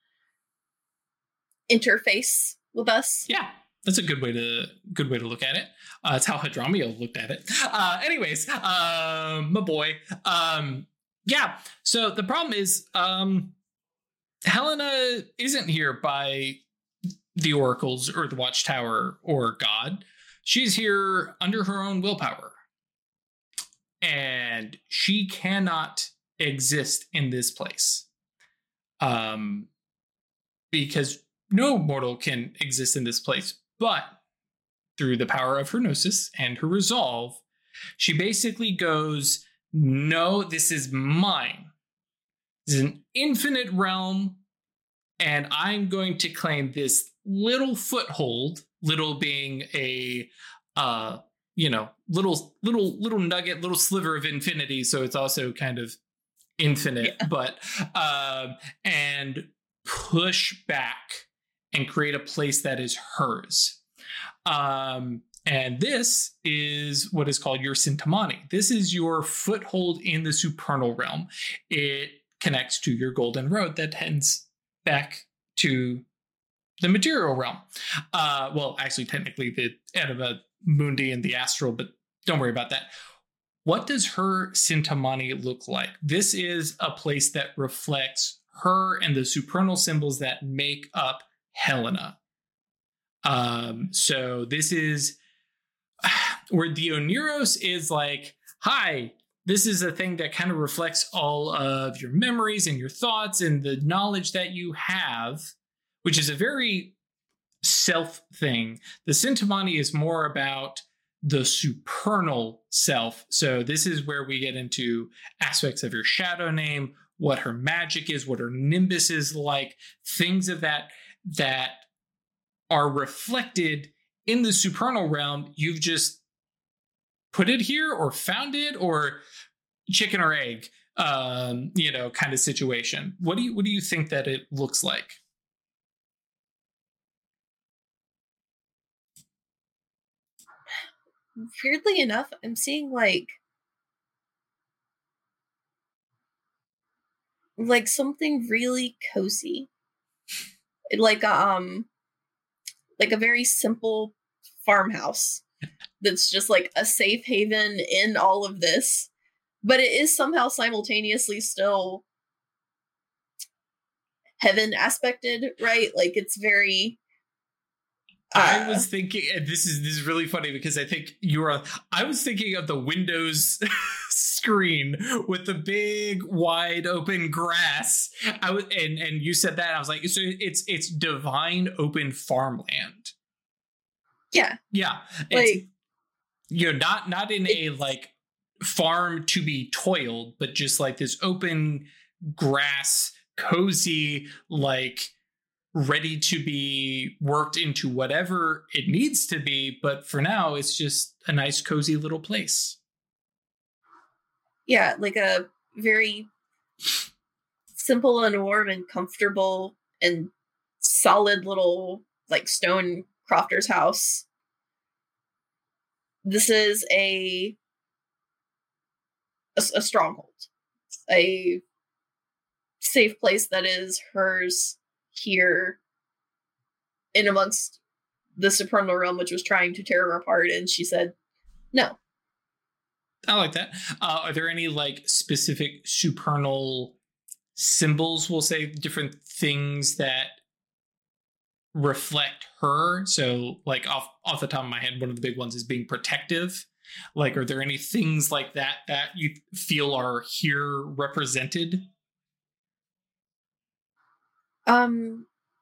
interface with us. Yeah, that's a good way to good way to look at it. Uh, it's how Hadramio looked at it. Uh, anyways, um, my boy. Um, yeah. So the problem is, um, Helena isn't here by the oracles or the watchtower or God. She's here under her own willpower, and she cannot exist in this place, um, because no mortal can exist in this place. But through the power of her gnosis and her resolve, she basically goes, no, this is mine. This is an infinite realm, and I'm going to claim this little foothold, little being a, uh, you know, little little little nugget, little sliver of infinity, so it's also kind of infinite, yeah. but um, and push back and create a place that is hers. Um, and this is what is called your Sintamani. This is your foothold in the supernal realm. It connects to your golden road that heads back to the material realm. Uh, well, actually, technically the Anima Mundi and the astral, but don't worry about that. What does her Sintamani look like? This is a place that reflects her and the supernal symbols that make up Helena. Um, so this is where the Oniros is like, hi, this is a thing that kind of reflects all of your memories and your thoughts and the knowledge that you have, which is a very self thing. The Sintamani is more about the supernal self. So this is where we get into aspects of your shadow name, what her magic is, what her nimbus is like, things of that that are reflected in the supernal realm. You've just put it here or found it or chicken or egg, um, you know, kind of situation. What do you what do you think that it looks like? Weirdly enough, I'm seeing like like something really cozy, like um like a very simple farmhouse that's just like a safe haven in all of this, but it is somehow simultaneously still heaven aspected, right? Like it's very Uh, I was thinking, and this is this is really funny because I think you were. I was thinking of the Windows screen with the big, wide open grass. I was, and and you said that I was like, so it's it's divine open farmland. Yeah, yeah, it's, like you know, not not in a like farm to be toiled, but just like this open grass, cozy, like ready to be worked into whatever it needs to be, but for now it's just a nice cozy little place. Yeah, like a very simple and warm and comfortable and solid little like stone crofter's house. This is a a, a stronghold, a safe place that is hers here in amongst the supernal realm, which was trying to tear her apart, and she said no. I like that. Uh, are there any like specific supernal symbols, we'll say, different things that reflect her? So like off off the top of my head, one of the big ones is being protective. Like, are there any things like that that you feel are here represented? Um,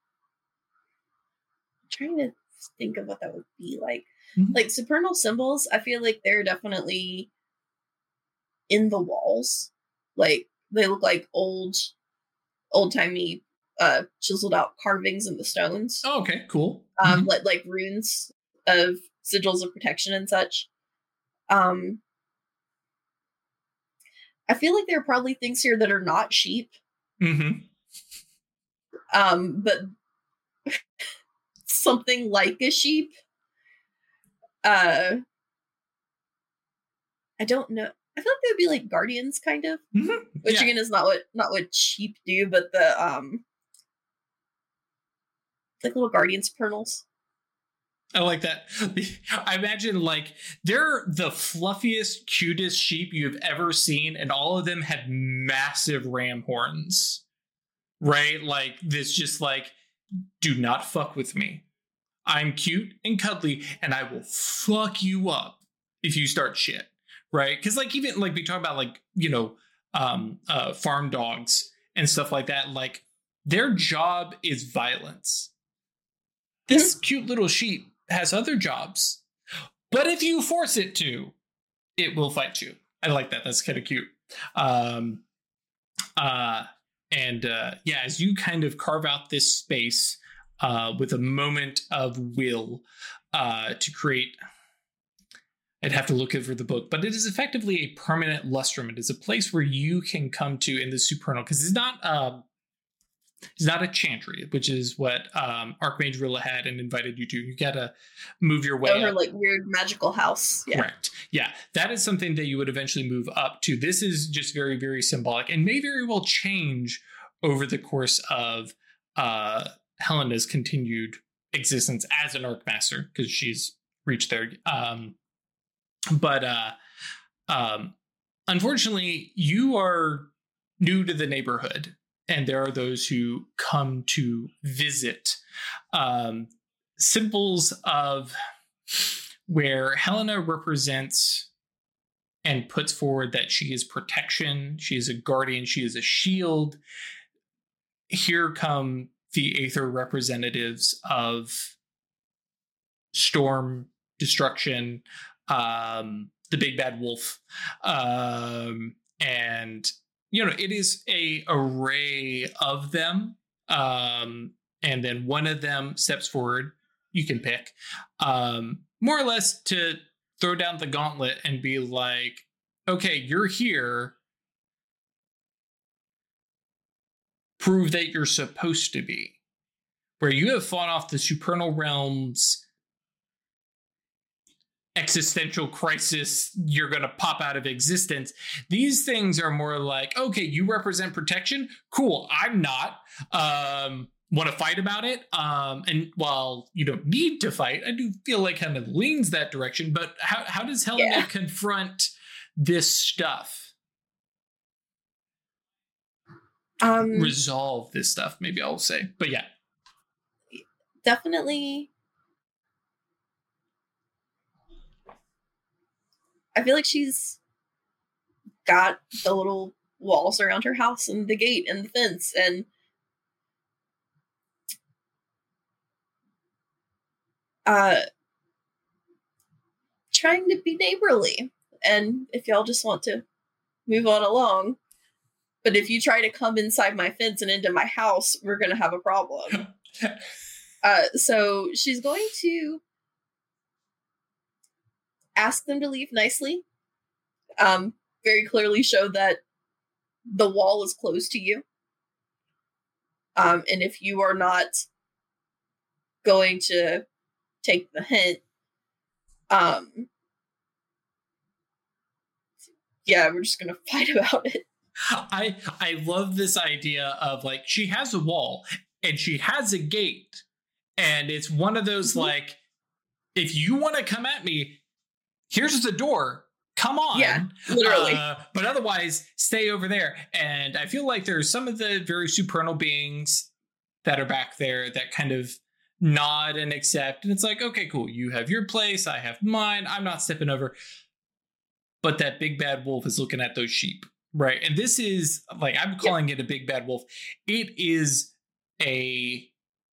I'm trying to think of what that would be like. Mm-hmm. Like supernal symbols, I feel like they're definitely in the walls. Like they look like old, old timey, uh, chiseled out carvings in the stones. Oh, okay, cool. Um, mm-hmm. like like runes of sigils of protection and such. Um, I feel like there are probably things here that are not sheep. Mm-hmm. Um, but something like a sheep. Uh, I don't know. I feel like they would be like guardians, kind of. Mm-hmm. Which yeah. again is not what not what sheep do, but the um, like little guardian supernals. I like that. I imagine like they're the fluffiest, cutest sheep you've ever seen, and all of them have massive ram horns. Right? Like this, just like, do not fuck with me. I'm cute and cuddly, and I will fuck you up if you start shit. Right? Because like even like we talk about like, you know, um, uh, farm dogs and stuff like that. Like their job is violence. This cute little sheep has other jobs, but if you force it to, it will fight you. I like that. That's kind of cute. Um, uh, and uh, yeah, as you kind of carve out this space uh, with a moment of will uh, to create I'd have to look over the book, but it is effectively a permanent lustrum. It is a place where you can come to in the supernal, because it's not um, it's not a chantry, which is what um, Archmage Rilla had and invited you to. You gotta move your way. Oh, her up. like weird magical house. Yeah. Correct. Yeah, that is something that you would eventually move up to. This is just very, very symbolic, and may very well change over the course of uh, Helena's continued existence as an Archmaster, because she's reached there. Um, but uh, um, unfortunately, you are new to the neighborhood, and there are those who come to visit. Um, symbols of where Helena represents and puts forward that she is protection, she is a guardian, she is a shield. Here come the Aether representatives of storm, destruction, um, the big bad wolf, um, and you know, it is a array of them. Um, and then one of them steps forward. You can pick, um, more or less to throw down the gauntlet and be like, okay, you're here. Prove that you're supposed to be. Where you have fought off the supernal realms existential crisis, you're going to pop out of existence. These things are more like, okay, you represent protection. Cool. I'm not. Um, want to fight about it. Um, and while you don't need to fight, I do feel like kind of leans that direction. But how, how does Helena yeah. confront this stuff? Um, Resolve this stuff, maybe I'll say. But yeah. Definitely. I feel like she's got the little walls around her house and the gate and the fence and uh, trying to be neighborly. And if y'all just want to move on along, but if you try to come inside my fence and into my house, we're going to have a problem. uh, so she's going to ask them to leave nicely. Um, very clearly show that the wall is closed to you. Um, and if you are not going to take the hint, um, yeah, we're just going to fight about it. I I love this idea of like, she has a wall and she has a gate, and it's one of those mm-hmm. like, if you want to come at me, here's the door. Come on. Yeah, literally. Uh, but otherwise, stay over there. And I feel like there's some of the very supernal beings that are back there that kind of nod and accept. And it's like, okay, cool. You have your place. I have mine. I'm not stepping over. But that big bad wolf is looking at those sheep, right? And this is, like, I'm calling yep. it a big bad wolf. It is a...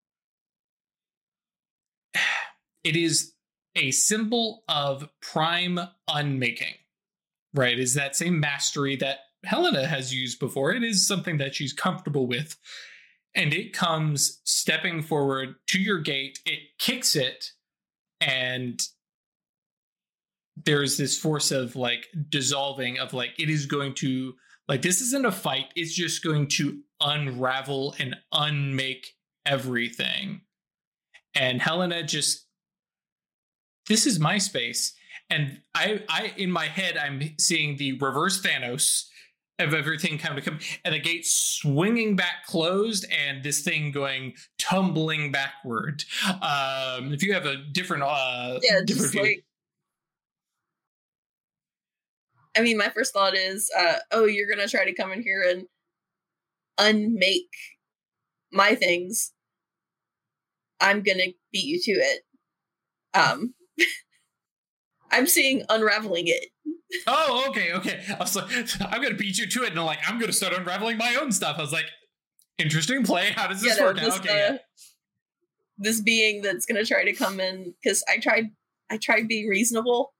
It is a symbol of prime unmaking, right? Is that same mastery that Helena has used before. It is something that she's comfortable with. And it comes stepping forward to your gate. It kicks it. And there's this force of like dissolving of like, it is going to, like, this isn't a fight. It's just going to unravel and unmake everything. And Helena just, this is my space. And I, I, in my head, I'm seeing the reverse Thanos of everything come to come, and the gate swinging back closed, and this thing going tumbling backward. Um, if you have a different, uh, yeah, different just view. Like, I mean, my first thought is, uh, oh, you're gonna try to come in here and unmake my things. I'm gonna beat you to it. Um. I'm seeing unraveling it. Oh, okay, okay. I was like, I'm going to beat you to it, and I'm like, I'm going to start unraveling my own stuff. I was like, interesting play. How does this yeah, work no, this, out? Okay, uh, yeah. This being that's going to try to come in, because I tried, I tried being reasonable.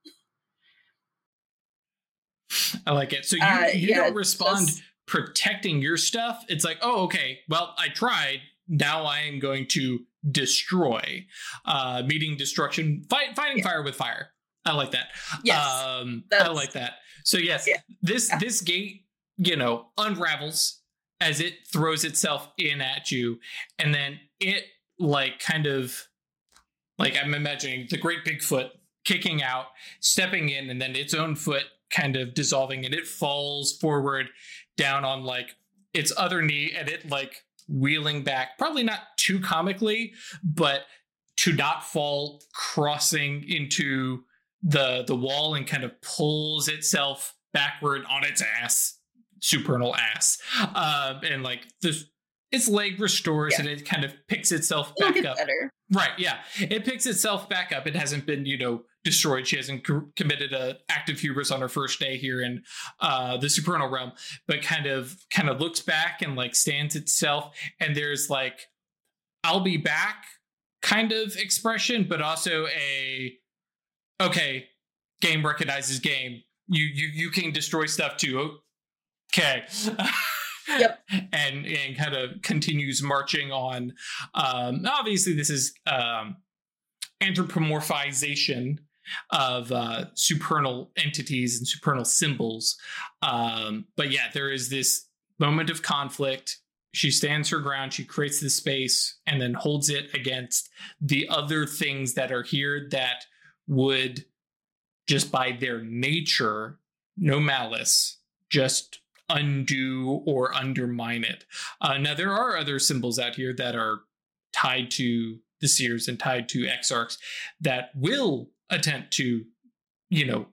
I like it. So you, uh, you yeah, don't respond just protecting your stuff. It's like, oh, okay, well, I tried. Now I am going to destroy, uh, meeting destruction, fight, fighting yeah. fire with fire. I like that. Yes, um, I like that. So yes, yeah. this yeah. this gate, you know, unravels as it throws itself in at you, and then it like kind of like I'm imagining the great big foot kicking out, stepping in, and then its own foot kind of dissolving, and it falls forward down on like its other knee, and it like wheeling back, probably not too comically, but to not fall, crossing into the the wall, and kind of pulls itself backward on its ass, supernal ass, um, and like this, its leg restores, yeah. and it kind of picks itself back It'll up. Get better. Right, yeah, it picks itself back up. It hasn't been, you know, destroyed. She hasn't c- committed a act of hubris on her first day here in uh, the supernal realm, but kind of kind of looks back and like stands itself. And there's like, "I'll be back" kind of expression, but also a okay, game recognizes game. You you you can destroy stuff too. Okay. Yep. and and kind of continues marching on. Um, obviously, this is um, anthropomorphization of uh, supernal entities and supernal symbols. Um, but yeah, there is this moment of conflict. She stands her ground. She creates this space and then holds it against the other things that are here that would, just by their nature, no malice, just undo or undermine it. Uh, now, there are other symbols out here that are tied to the Seers and tied to Exarchs that will attempt to, you know,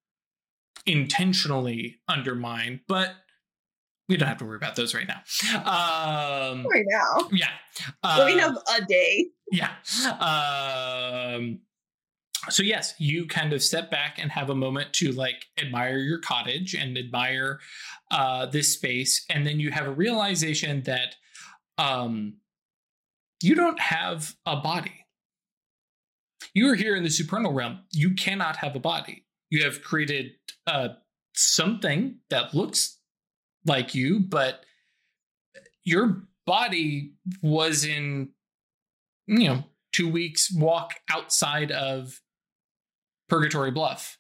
intentionally undermine, but we don't have to worry about those right now. Um, right now. Yeah. Uh, well, we have a day. Yeah. Um, so yes, you kind of step back and have a moment to like admire your cottage and admire uh, this space. And then you have a realization that um, you don't have a body. You are here in the supernal realm. You cannot have a body. You have created uh, something that looks like you, but your body was in, you know, two weeks walk outside of Purgatory Bluff.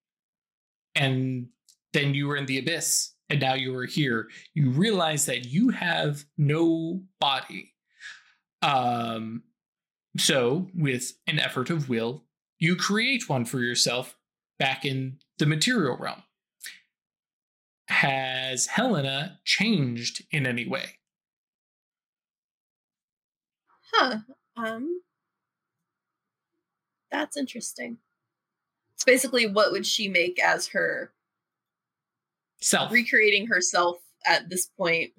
And then you were in the abyss, and now you are here. You realize that you have no body. Um, so with an effort of will, you create one for yourself back in the material realm. Has Helena changed in any way? Huh. Um, that's interesting. It's basically, what would she make as her self? Recreating herself at this point.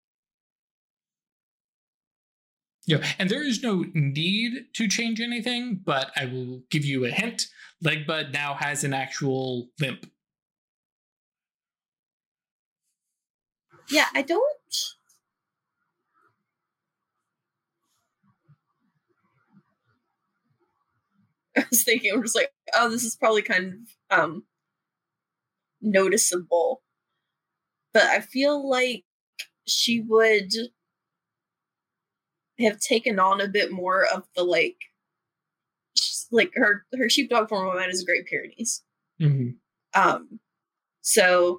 Yeah, and there is no need to change anything, but I will give you a hint. Legbud now has an actual limp. Yeah, I don't... I was thinking, I'm just like, oh, this is probably kind of um, noticeable. But I feel like she would have taken on a bit more of the, like, like her, her sheepdog form of mind is Great Pyrenees. Mm-hmm. Um, so,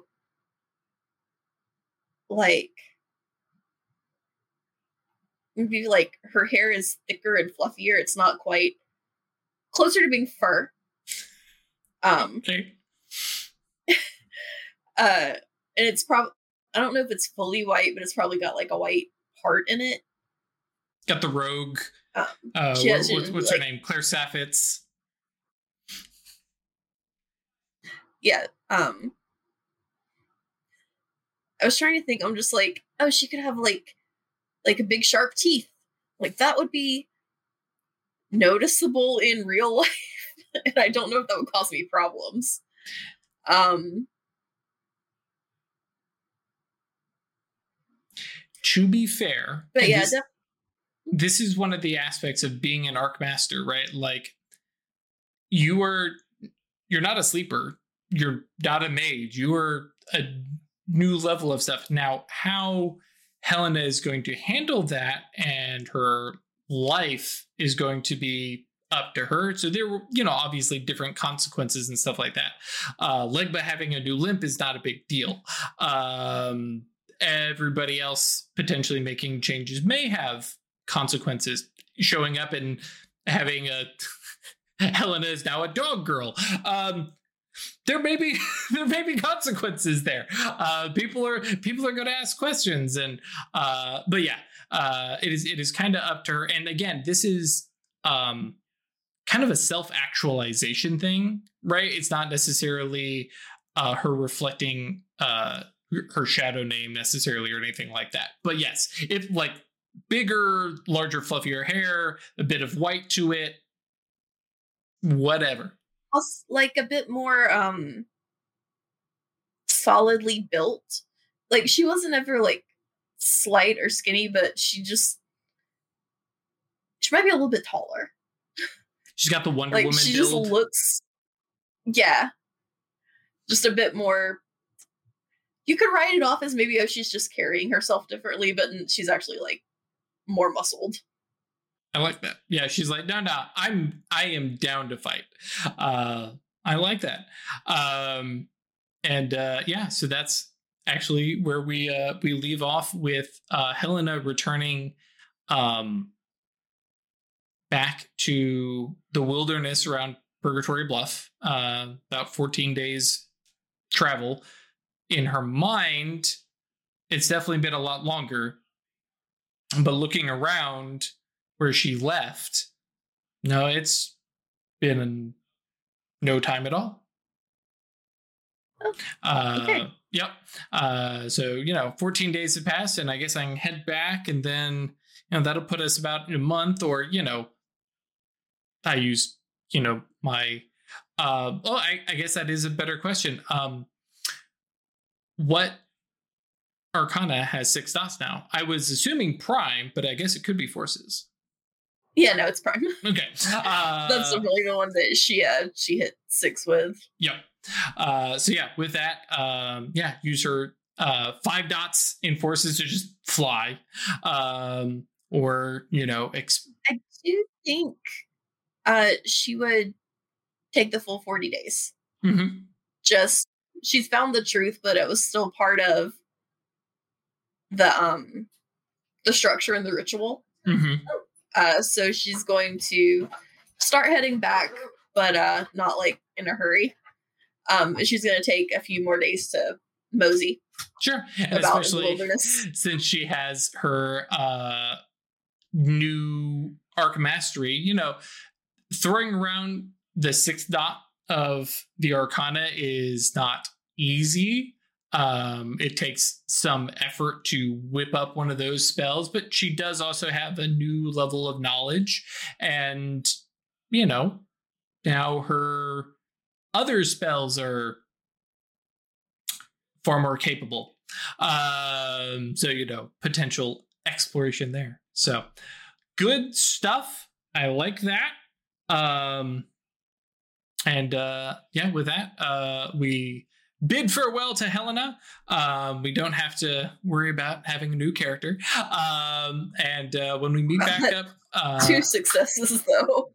like, maybe, like, her hair is thicker and fluffier. It's not quite... closer to being fur. Um, okay. uh, and it's probably, I don't know if it's fully white, but it's probably got like a white part in it. Got the rogue. Um, uh, she, what, she, what's what's like, her name? Claire Saffitz. Yeah. Um, I was trying to think. I'm just like, oh, she could have like, like a big sharp teeth. Like that would be noticeable in real life. And I don't know if that would cause me problems. Um, to be fair, but yeah, this, def- this is one of the aspects of being an Arcmaster, right? Like, you are, you're not a sleeper. You're not a mage. You are a new level of stuff. Now, how Helena is going to handle that and her life is going to be up to her. So there were, you know, obviously different consequences and stuff like that. Uh, Legba having a new limp is not a big deal. Um, everybody else potentially making changes may have consequences. Showing up and having a Helena is now a dog girl. Um, there may be there may be consequences there. Uh, people are people are going to ask questions, and uh, but yeah, uh, it is it is kind of up to her. And again, this is um, kind of a self-actualization thing, right? It's not necessarily uh, her reflecting uh, her shadow name necessarily or anything like that. But yes, if like. Bigger, larger, fluffier hair, a bit of white to it, whatever. Also, like a bit more um solidly built. Like she wasn't ever like slight or skinny, but she just she might be a little bit taller. She's got the Wonder like, Woman she build. Just looks, yeah, just a bit more. You could write it off as maybe oh she's just carrying herself differently, but she's actually like. More muscled. I like that. Yeah, she's like, no, no, I'm, I am down to fight. Uh, I like that. Um, and uh, yeah, so that's actually where we uh, we leave off with uh, Helena returning um, back to the wilderness around Purgatory Bluff. Uh, about fourteen days travel. In her mind, it's definitely been a lot longer. But looking around where she left, no, it's been no time at all. Oh, okay. Uh, yep. Uh, so, you know, fourteen days have passed, and I guess I can head back, and then, you know, that'll put us about a month, or, you know, I use, you know, my, uh, oh, I, I guess that is a better question. Um, what Arcana has six dots now? I was assuming Prime, but I guess it could be Forces. Yeah, no, it's Prime. Okay. Uh, That's really the one that she uh, she hit six with. Yep. Uh, so yeah, with that, um, yeah, use her uh, five dots in Forces to just fly. Um, or, you know... Exp- I do think uh, she would take the full forty days. Mm-hmm. Just, she's found the truth, but it was still part of the um the structure and the ritual. Mm-hmm. Uh, so she's going to start heading back, but uh, not like in a hurry. Um, she's going to take a few more days to mosey. Sure, and about especially the wilderness. Since she has her uh, new arc mastery. You know, throwing around the sixth dot of the Arcana is not easy. Um, it takes some effort to whip up one of those spells, but she does also have a new level of knowledge. And, you know, now her other spells are far more capable. Um, so, you know, potential exploration there. So good stuff. I like that. Um, and uh, yeah, with that, uh, we... bid farewell to Helena. Um, we don't have to worry about having a new character. Um, and uh, when we meet back up... Uh, Two successes, though.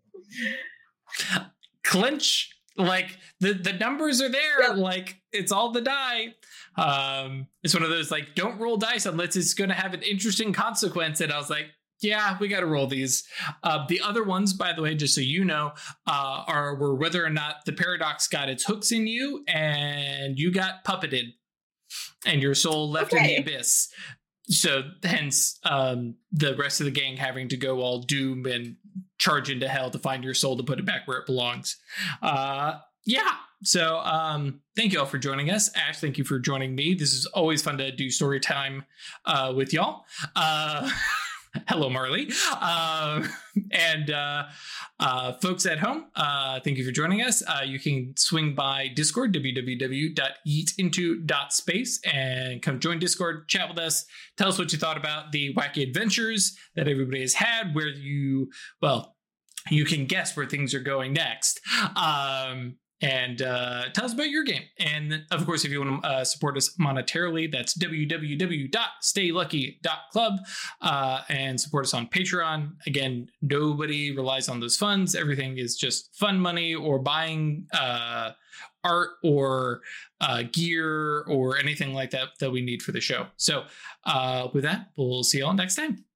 Clinch, like, the, the numbers are there. Yep. Like, it's all the die. Um, it's one of those, like, don't roll dice unless it's going to have an interesting consequence. And I was like, yeah, we got to roll these. Uh, the other ones, by the way, just so you know, uh, are were whether or not the paradox got its hooks in you and you got puppeted and your soul left okay. in the abyss. So hence um, the rest of the gang having to go all doom and charge into hell to find your soul to put it back where it belongs. Uh, yeah. So um, thank you all for joining us. Ash, thank you for joining me. This is always fun to do story time uh, with y'all. Uh, Hello, Marley. Uh, and uh, uh, folks at home, uh, thank you for joining us. Uh, you can swing by Discord, w w w dot eat into dot space, and come join Discord, chat with us, tell us what you thought about the wacky adventures that everybody has had, where you, well, you can guess where things are going next. Um, and uh, tell us about your game. And of course, if you want to uh, support us monetarily, that's w w w dot stay lucky dot club uh, and support us on Patreon. Again, nobody relies on those funds. Everything is just fun money or buying uh, art or uh, gear or anything like that that we need for the show. So uh, with that, we'll see y'all next time.